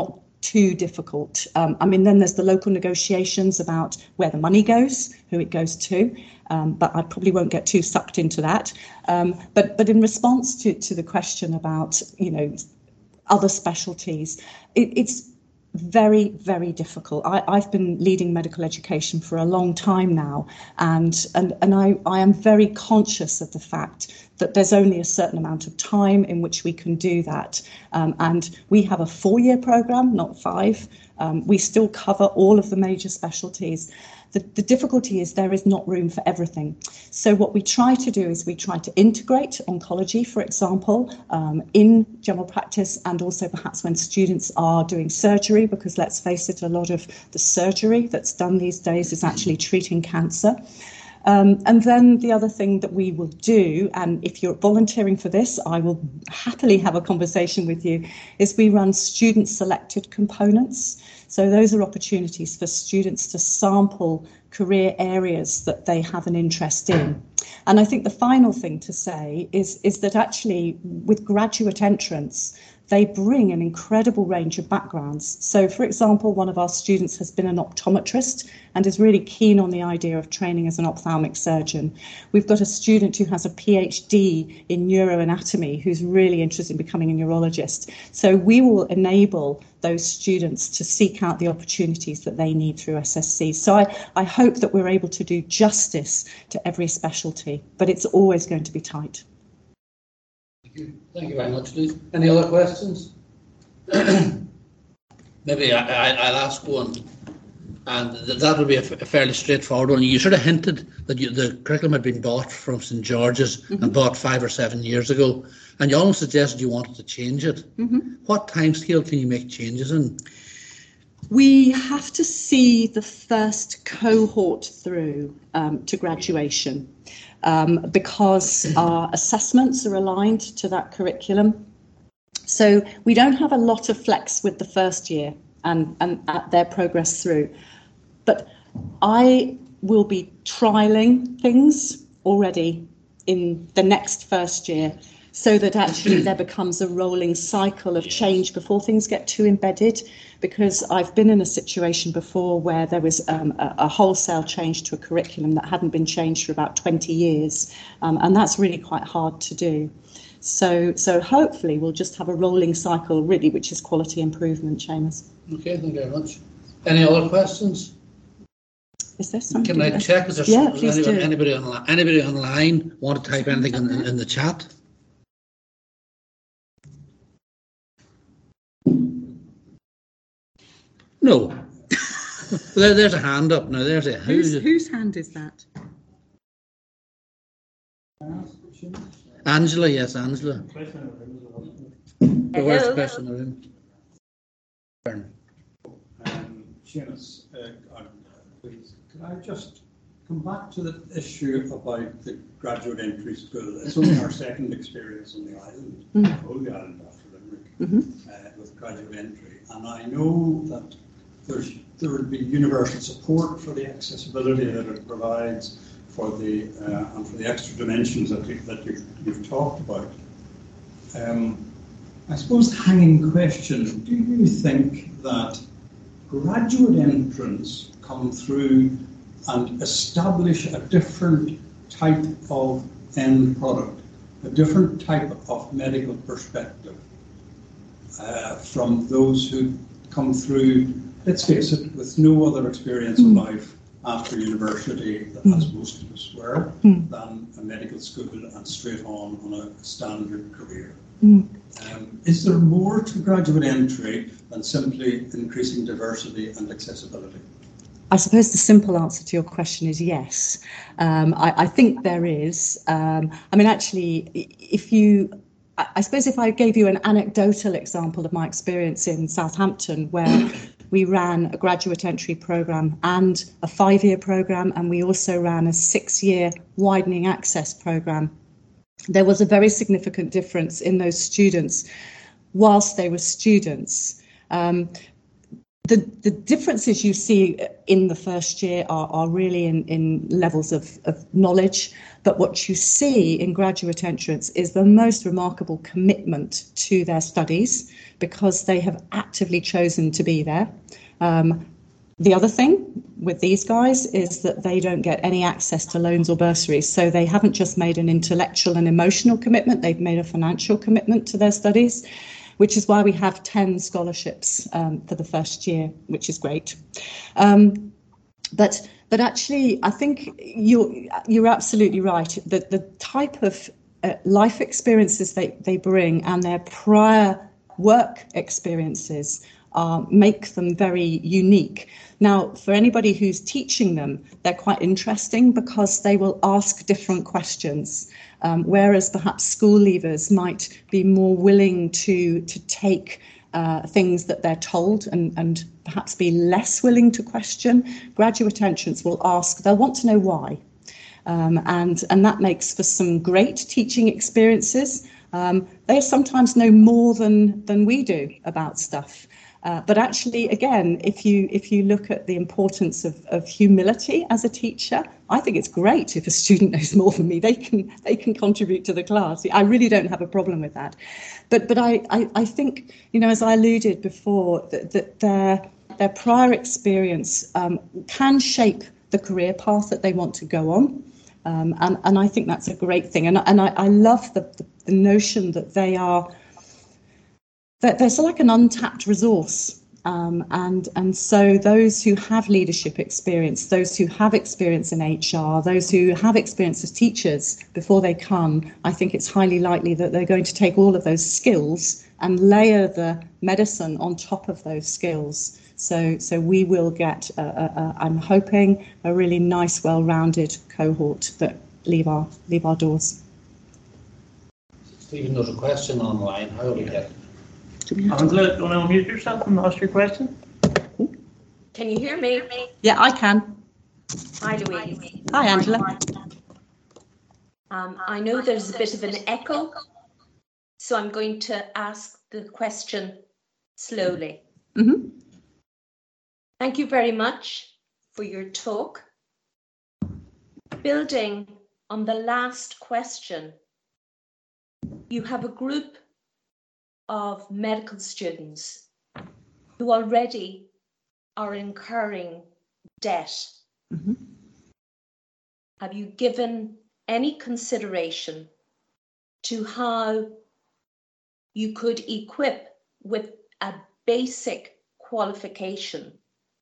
too difficult. Um, I mean, then there's the local negotiations about where the money goes, who it goes to, um, but I probably won't get too sucked into that. Um, but but in response to, to the question about, you know, other specialties, it, it's very, very difficult. I, I've been leading medical education for a long time now, and and, and I, I am very conscious of the fact that there's only a certain amount of time in which we can do that. Um, and we have a four-year programme, not five. Um, we still cover all of the major specialties. The, the difficulty is there is not room for everything. So what we try to do is we try to integrate oncology, for example, um, in general practice, and also perhaps when students are doing surgery, because let's face it, a lot of the surgery that's done these days is actually treating cancer. Um, and then the other thing that we will do, and if you're volunteering for this, I will happily have a conversation with you, is we run student-selected components. So those are opportunities for students to sample career areas that they have an interest in. And I think the final thing to say is, is that actually with graduate entrance, they bring an incredible range of backgrounds. So, for example, one of our students has been an optometrist and is really keen on the idea of training as an ophthalmic surgeon. We've got a student who has a PhD in neuroanatomy who's really interested in becoming a neurologist. So we will enable those students to seek out the opportunities that they need through S S C. So I, I hope that we're able to do justice to every specialty, but it's always going to be tight. Thank you. Thank you very much, Liz. Any other questions? Maybe I, I, I'll ask one, and th- that will be a, f- a fairly straightforward one. You sort of hinted that you, the curriculum had been bought from St George's mm-hmm. and bought five or seven years ago, and you almost suggested you wanted to change it. Mm-hmm. What timescale can you make changes in? We have to see the first cohort through um, to graduation. Um, because our assessments are aligned to that curriculum. So we don't have a lot of flex with the first year and, and at their progress through. But I will be trialling things already in the next first year so that actually there becomes a rolling cycle of change before things get too embedded, because I've been in a situation before where there was um, a, a wholesale change to a curriculum that hadn't been changed for about twenty years, um, and that's really quite hard to do. So, so hopefully we'll just have a rolling cycle, really, which is quality improvement, Seamus. Okay, thank you very much. Any other questions? Is there something? Can I check? Is there yeah, some, please anybody, do. Anybody, online, anybody online want to type anything in, in, in the chat? No. there, there's a hand up now. There's a whose, whose hand is that? Angela, yes, Angela. The worst person in the room. Um, Seamus, uh, please, could I just come back to the issue about the graduate entry school? It's only our second experience on the island, mm. the whole island after Limerick, mm-hmm. uh, with graduate entry. And I know that there's, there would be universal support for the accessibility that it provides for the uh, and for the extra dimensions that, you, that you've, you've talked about. Um, I suppose the hanging question, do you think that graduate entrants come through and establish a different type of end product, a different type of medical perspective uh, from those who come through, let's face it, with no other experience mm. of life after university, mm. as most of us were, mm. than a medical school and straight on on a standard career? Mm. Um, is there more to graduate entry than simply increasing diversity and accessibility? I suppose the simple answer to your question is yes. Um, I, I think there is. Um, I mean, actually, if you, I suppose if I gave you an anecdotal example of my experience in Southampton, where we ran a graduate entry programme and a five-year programme, and we also ran a six-year widening access programme, there was a very significant difference in those students whilst they were students. Um, the, the differences you see in the first year are, are really in, in levels of, of knowledge, but what you see in graduate entrance is the most remarkable commitment to their studies because they have actively chosen to be there. Um, the other thing with these guys is that they don't get any access to loans or bursaries, so they haven't just made an intellectual and emotional commitment, they've made a financial commitment to their studies, which is why we have ten scholarships um, for the first year, which is great. Um, but but actually, I think you're, you're absolutely right. The, the type of uh, life experiences they, they bring and their prior work experiences uh, make them very unique. Now, for anybody who's teaching them, they're quite interesting because they will ask different questions. Um, whereas perhaps school leavers might be more willing to to take uh, things that they're told and, and perhaps be less willing to question. Graduate entrants will ask, they'll want to know why. Um, and, and that makes for some great teaching experiences. Um, they sometimes know more than, than we do about stuff. Uh, but actually, again, if you if you look at the importance of, of humility as a teacher, I think it's great if a student knows more than me. They can they can contribute to the class. I really don't have a problem with that. But but I, I, I think, you know, as I alluded before, that, that their their prior experience um, can shape the career path that they want to go on. Um, and, and I think that's a great thing. And, and I, I love the, the, the notion that they are that there's like an untapped resource. Um, and, and so those who have leadership experience, those who have experience in H R, those who have experience as teachers before they come, I think it's highly likely that they're going to take all of those skills and layer the medicine on top of those skills. So, so we will get, a, a, a, I'm hoping, a really nice, well-rounded cohort that leave our leave our doors. Stephen, there's a question online. How do we get? Angela, do you want to unmute yourself and ask your question? Can you hear me? Yeah, I can. Hi, Louise. Hi, Angela. Um, I know there's a bit of an echo, so I'm going to ask the question slowly. Mm-hmm. Thank you very much for your talk. Building on the last question, you have a group of medical students who already are incurring debt. Mm-hmm. Have you given any consideration to how you could equip with a basic qualification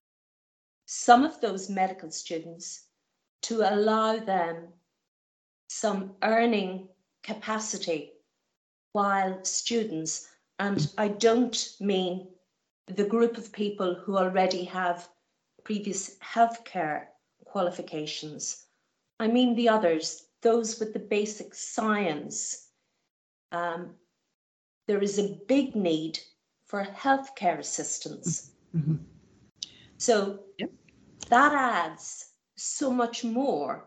some of those medical students to allow them some earning capacity while students, and I don't mean the group of people who already have previous healthcare qualifications. I mean the others, those with the basic science. Um, there is a big need for healthcare assistance. Mm-hmm. So yep. That adds so much more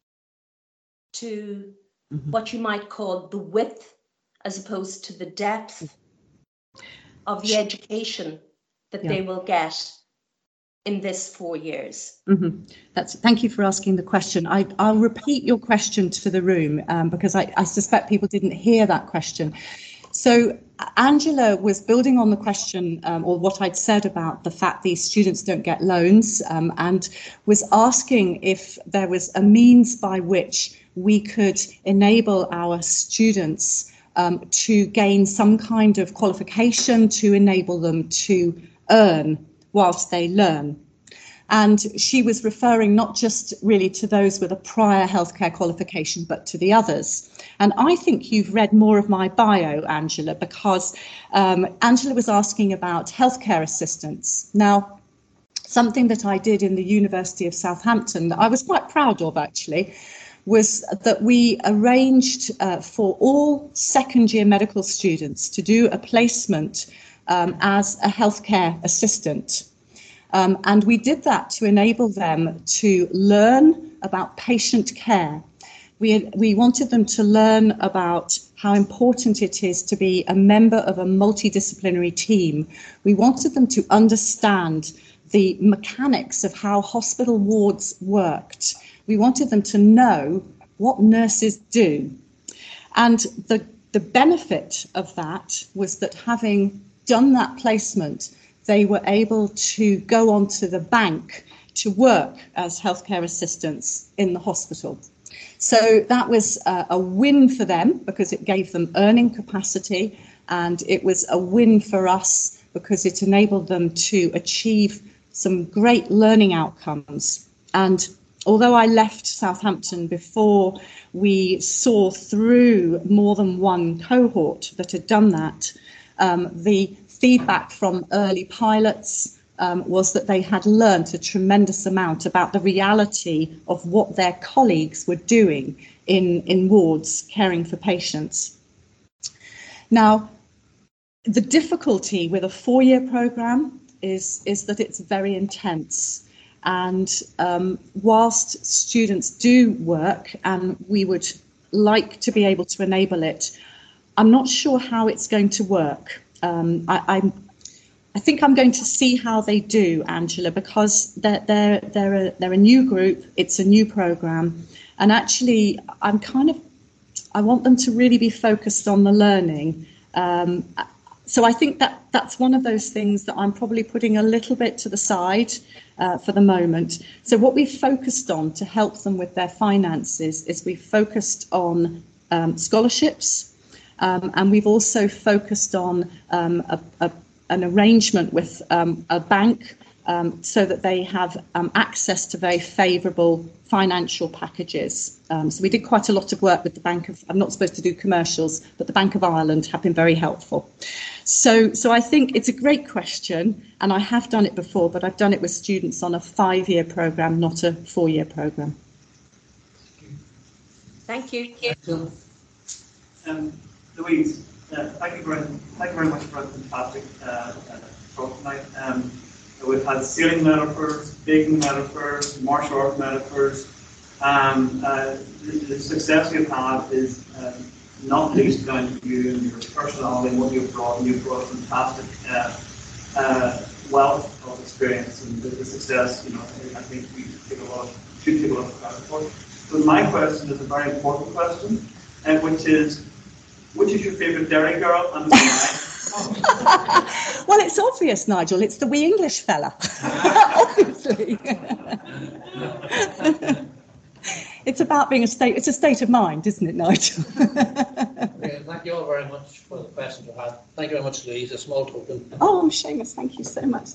to mm-hmm. what you might call the width as opposed to the depth of the education that yeah. they will get in this four years. Mm-hmm. That's, thank you for asking the question. I, I'll repeat your question to the room um, because I, I suspect people didn't hear that question. So Angela was building on the question um, or what I'd said about the fact these students don't get loans um, and was asking if there was a means by which we could enable our students um, to gain some kind of qualification to enable them to earn whilst they learn. And she was referring not just really to those with a prior healthcare qualification, but to the others. And I think you've read more of my bio, Angela, because um, Angela was asking about healthcare assistance. Now, something that I did in the University of Southampton that I was quite proud of, actually, was that we arranged uh, for all second year medical students to do a placement um, as a healthcare assistant. Um, and we did that to enable them to learn about patient care. We, we wanted them to learn about how important it is to be a member of a multidisciplinary team. We wanted them to understand the mechanics of how hospital wards worked. We wanted them to know what nurses do. And the, the benefit of that was that having done that placement, they were able to go on to the bank to work as healthcare assistants in the hospital. So that was uh, a win for them because it gave them earning capacity, and it was a win for us because it enabled them to achieve some great learning outcomes. And although I left Southampton before we saw through more than one cohort that had done that, um, the feedback from early pilots um, was that they had learnt a tremendous amount about the reality of what their colleagues were doing in, in wards caring for patients. Now, the difficulty with a four-year programme is, is that it's very intense. And um, whilst students do work, and we would like to be able to enable it, I'm not sure how it's going to work. Um, I, I'm, I think I'm going to see how they do, Angela, because they're, they're, they're, a, they're a new group, it's a new programme, and actually I'm kind of, I want them to really be focused on the learning. Um, so I think that that's one of those things that I'm probably putting a little bit to the side uh, for the moment. So what we've focused on to help them with their finances is we've focused on um, scholarships, um, and we've also focused on um, a, a an arrangement with um, a bank um, so that they have um, access to very favourable financial packages. Um, so we did quite a lot of work with the Bank of, I'm not supposed to do commercials, but the Bank of Ireland have been very helpful. So, so I think it's a great question, and I have done it before, but I've done it with students on a five-year programme, not a four-year programme. Thank you. Um, Louise, Uh, thank you very, thank you very much for a fantastic uh, talk tonight. Um, we've had sailing metaphors, baking metaphors, martial art metaphors. Um, uh, the, the success you've had is uh, not least down to you and your personality and what you've brought. And you've brought a fantastic uh, uh, wealth of experience, and the, the success, you know, I think we take a lot of, should take a lot of credit for. So my question is a very important question, uh, which is, which is your favourite dairy girl and why? Well, it's obvious, Nigel. It's the wee English fella. Obviously. It's about being a state. It's a state of mind, isn't it, Nigel? Okay, thank you all very much for the questions you had. Thank you very much, Louise. A small token. Oh, Seamus, thank you so much.